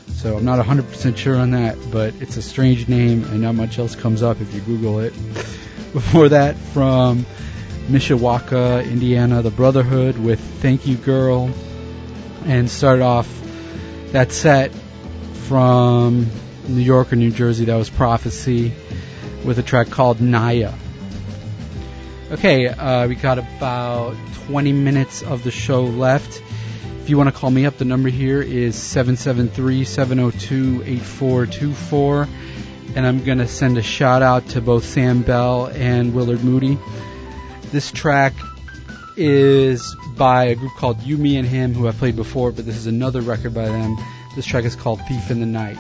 Speaker 1: So I'm not one hundred percent sure on that, but it's a strange name and not much else comes up if you Google it. Before that, from Mishawaka, Indiana, The Brotherhood with Thank You Girl. And started off that set from New York or New Jersey, that was Prophecy, with a track called Naya. Okay, uh, we got about twenty minutes of the show left. If you want to call me up, the number here is seven seven three, seven oh two, eight four two four. And I'm going to send a shout out to both Sam Bell and Willard Moody. This track is by a group called You, Me, and Him, who I've played before, but this is another record by them. This track is called Thief in the Night.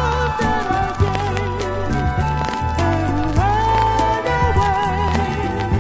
Speaker 5: Away.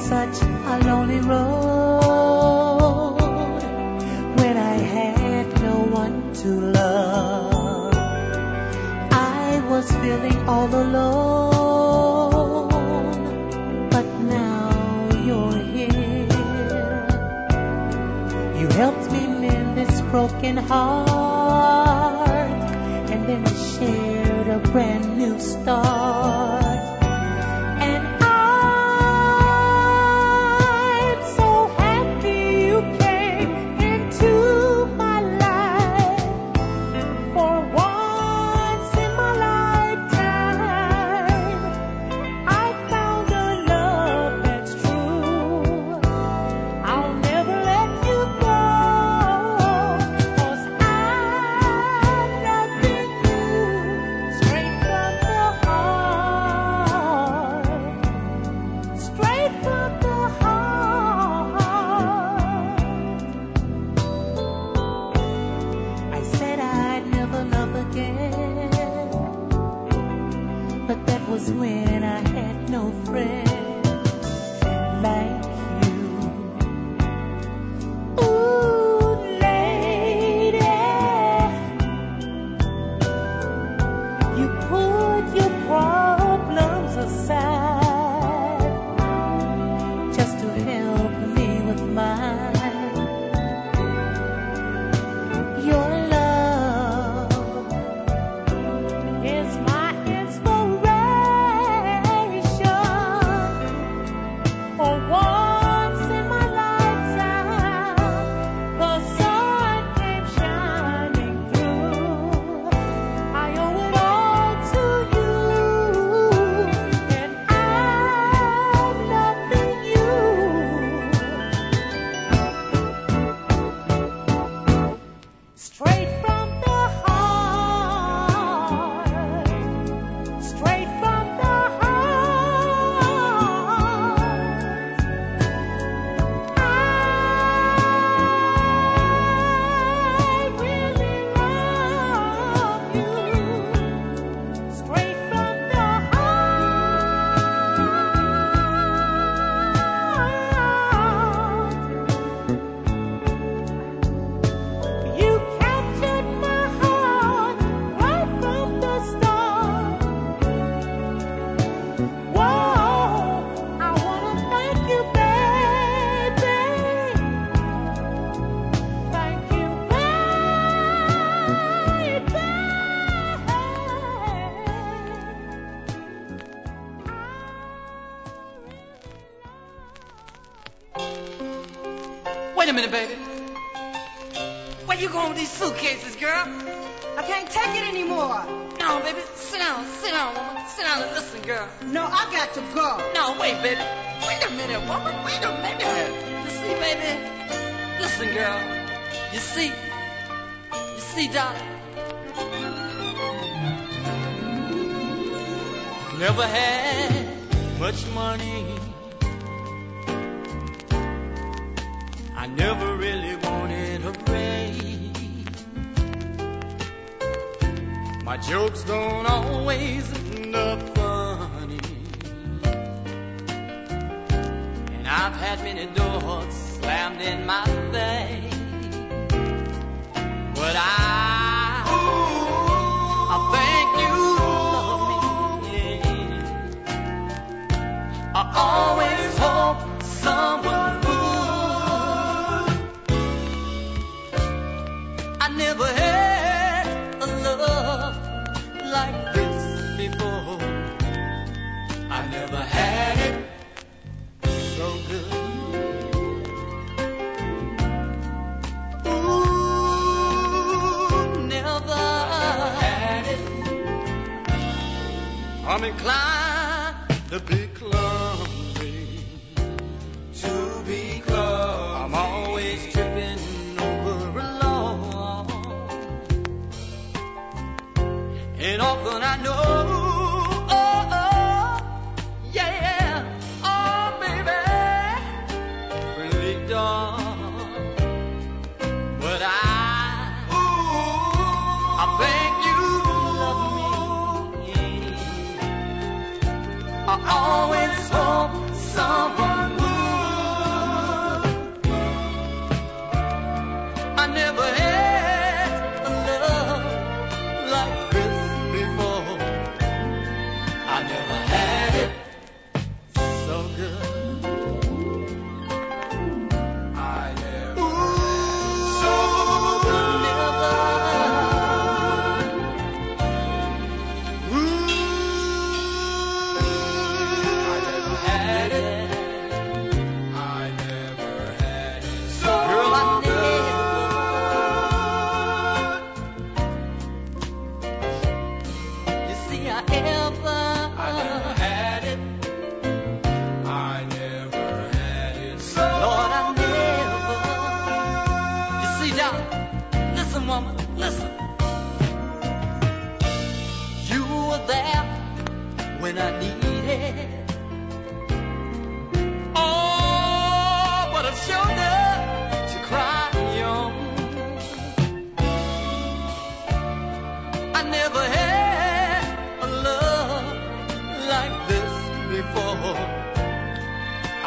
Speaker 9: such a lonely road when I had no one to love. I was feeling all alone, but now you're here. You helped me mend this broken heart, and then we shared a brand new start. And I'm so happy you came into my life. For once in my lifetime, I found a love that's true. I'll never let you go, 'cause I'm loving you straight from the heart. Straight from the heart. I said I'd never love again, but that was when I had no friend like you. Ooh, lady, you put your problems aside just to help me with mine. Your love is my inspiration. For once in my lifetime, the sun came shining through. I owe it all to you, and I'm loving you. Straight from the heart. Straight from the heart. I really love you. Straight from the heart. You captured my heart right from the start. Whoa, I wanna thank you, baby. Thank you,
Speaker 10: Wait a minute, baby. Where you going with these suitcases, girl?
Speaker 5: I can't take it anymore.
Speaker 10: No, baby, sit down, sit down, woman. Sit down and listen, girl.
Speaker 5: No, I got to go.
Speaker 10: No, wait, baby. Wait a minute, woman. Wait a minute. You see, baby? Listen, girl. You see? You see, darling? Never had much money. I never really wanted a raise. My jokes don't always end up funny, and I've had many doors slammed in my face. But I, I thank you love me. I always hope someone would. I never had a love like this before. I never had it so good. Ooh, never had it. I'm inclined to be clumsy, to be clumsy. I'm always tripping over a law, and often I know, oh, oh, yeah, oh, baby, really done. But I, I think you love me.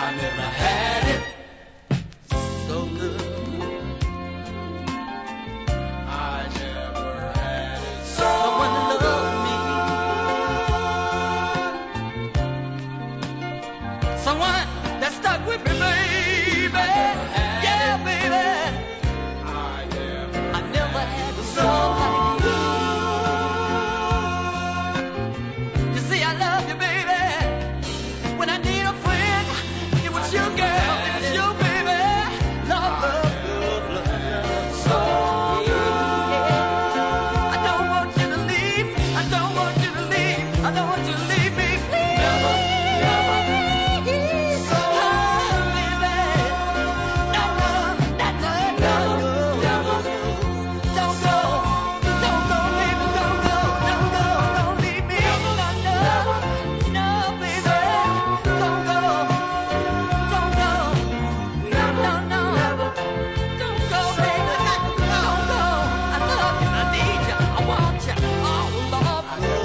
Speaker 10: I never had it so good. I never had it so someone to love me. Someone that stuck with me, baby. Yeah, baby. I never, I never had love like you. You see, I love you, baby. When I need a friend, it was you, girl. It was you, baby. Love, love, love, love, love. So, yeah. I don't want you to leave. I don't want you to leave. I don't want you to leave me, please. Never, never. So, baby. No, no, no, no, no, no. Don't go. Don't go, baby. Don't go. Don't go. Don't leave me. No, no, no, baby. Don't go. Don't go. No, no, no. Don't go, baby. Don't go. I love you. I need you. I want you. Oh, Lord.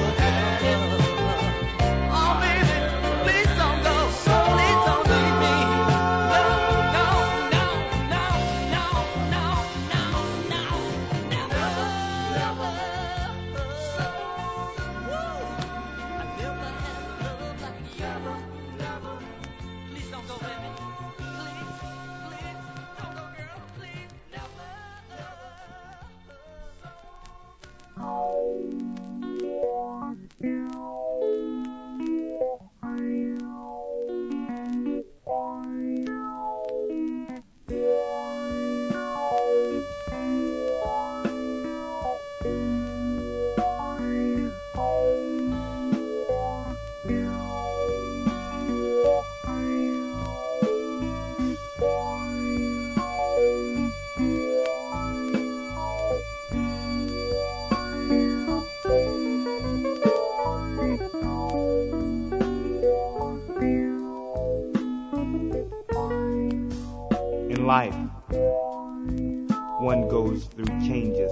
Speaker 10: Oh, baby. Please don't go. Please don't leave me. No, no, no, no, no, no, no, no, never, never. Woo. I never had love like you. Never. Please don't go, baby. Please, please, don't go, girl. Please, never.
Speaker 11: In life, one goes through changes.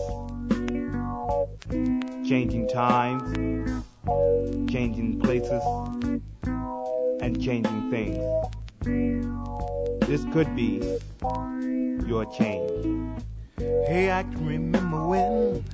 Speaker 11: Changing times, changing places, and changing things. This could be your change.
Speaker 7: Hey, I can remember when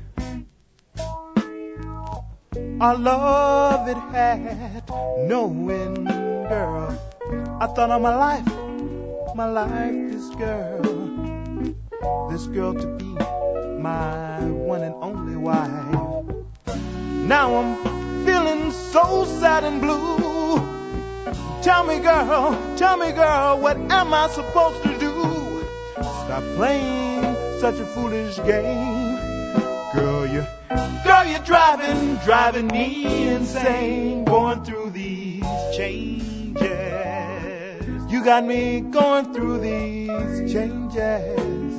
Speaker 7: our love it had no end, girl. I thought of my life, my life, this girl, this girl to be my one and only wife. Now I'm feeling so sad and blue. Tell me, girl, tell me, girl, what am I supposed to do? Stop playing such a foolish game. Girl, you, girl, you're driving, driving me insane. Going through these changes. You got me going through these changes.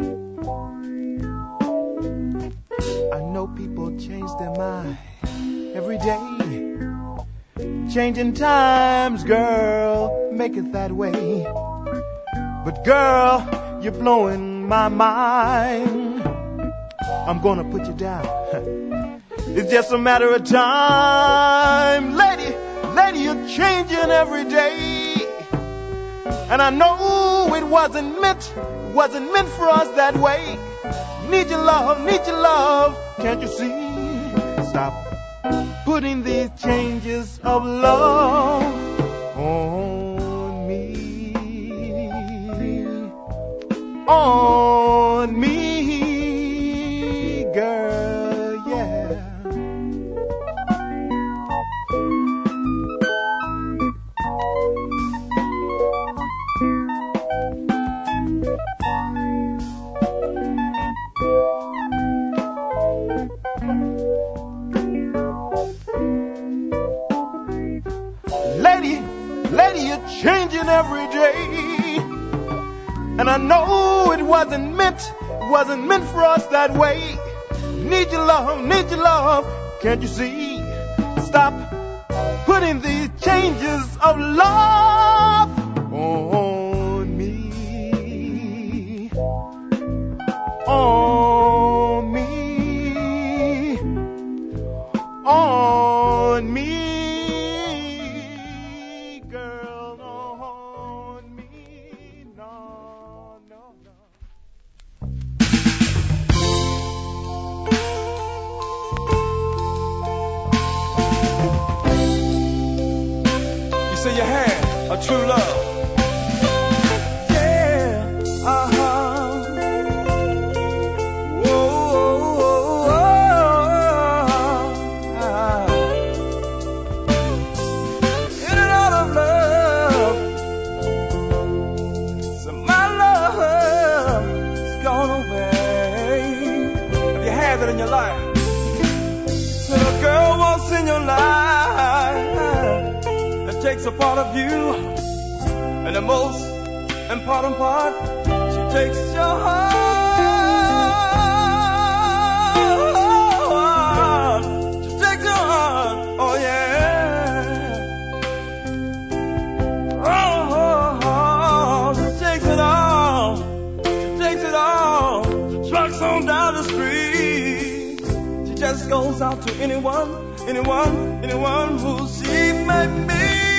Speaker 7: I know people change their mind every day. Changing times, girl, make it that way. But girl, you're blowing my mind. I'm gonna put you down. It's just a matter of time. Lady, lady, you're changing every day. And I know it wasn't meant, wasn't meant for us that way. Need your love, need your love, can't you see? Stop putting these changes of love on me, on me, girl, yeah. Lady, lady, you're changing every day. And I know it wasn't meant, wasn't meant for us that way. Need your love, need your love, can't you see? Stop putting these changes of love on me, on me, on me, girl, on
Speaker 3: of true love. Yeah, uh-huh. Whoa, whoa, whoa, ah. In and out of love, so my love is gone away. Have you had that in your life? So the girl walks in your life that takes a part of you, and the most important part, she takes your heart. She takes your heart, oh yeah. Oh, oh, oh, she takes it all. She takes it all. She trucks on down the street. She just goes out to anyone, anyone, anyone who she may be.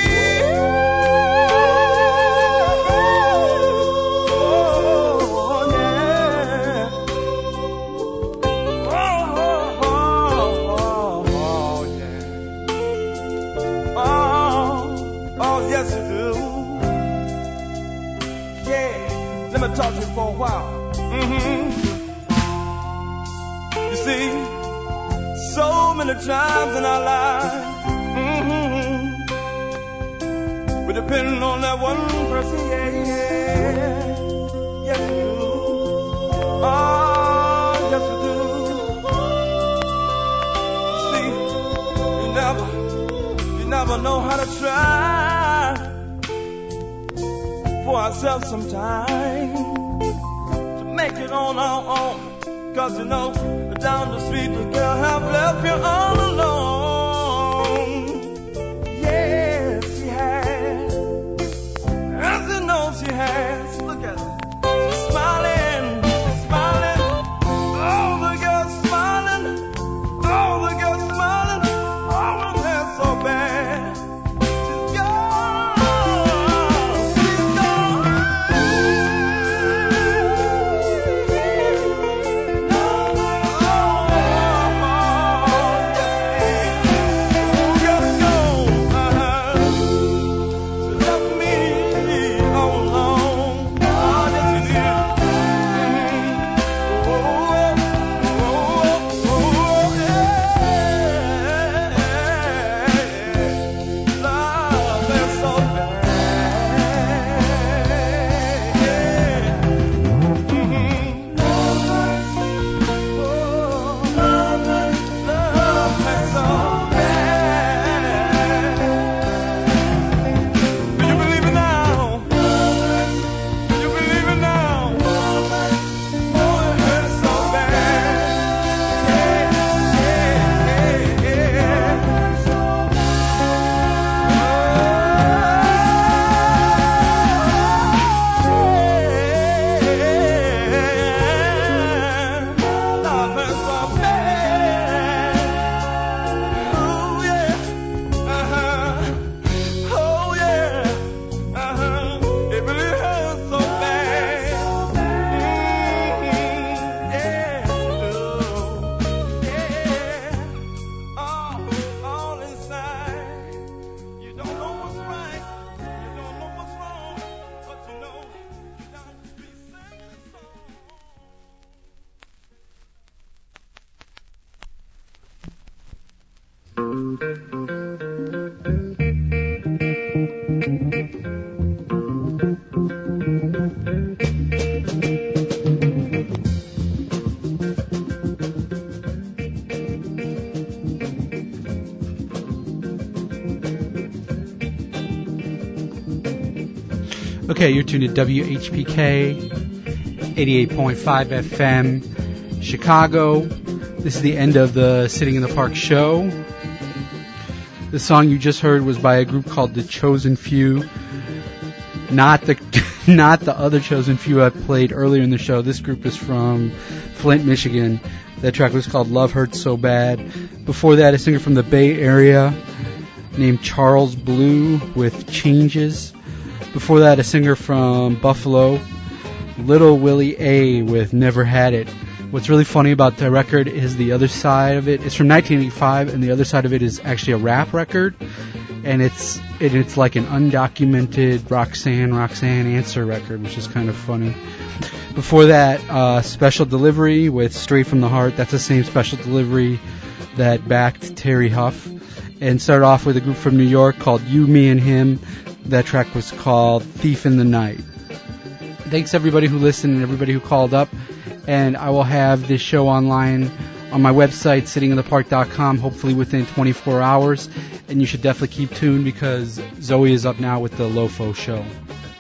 Speaker 3: Let me talk to you for a while. Mm-hmm. You see, so many times in our lives, mm-hmm, we depend on that one person, yeah, yeah. Yes, we do. Oh, yes, we do. You see, you never, you never know how to try for ourselves sometimes to make it on our own. Cause you know, down the street the girl have left you all alone. Yes, she has. As you know she has. Look at her. She's smiling, she's smiling. All the girls smiling. All the girls smiling. All of them so bad.
Speaker 1: Okay, you're tuned to W H P K, eighty-eight point five F M, Chicago. This is the end of the Sitting in the Park show. The song you just heard was by a group called The Chosen Few. Not the not the other Chosen Few I played earlier in the show. This group is from Flint, Michigan. That track was called Love Hurts So Bad. Before that, a singer from the Bay Area named Charles Blue with Changes. Before that, a singer from Buffalo, Little Willie A with Never Had It. What's really funny about the record is the other side of it. It's from nineteen eighty-five, and the other side of it is actually a rap record, and it's it, it's like an undocumented Roxanne Roxanne Answer record, which is kind of funny. Before that, uh, Special Delivery with Straight from the Heart. That's the same Special Delivery that backed Terry Huff. And started off with a group from New York called You, Me, and Him. That track was called Thief in the Night. Thanks everybody who listened and everybody who called up. And I will have this show online on my website, sitting in the park dot com, hopefully within twenty-four hours. And you should definitely keep tuned because Zoe is up now with the Lofo show.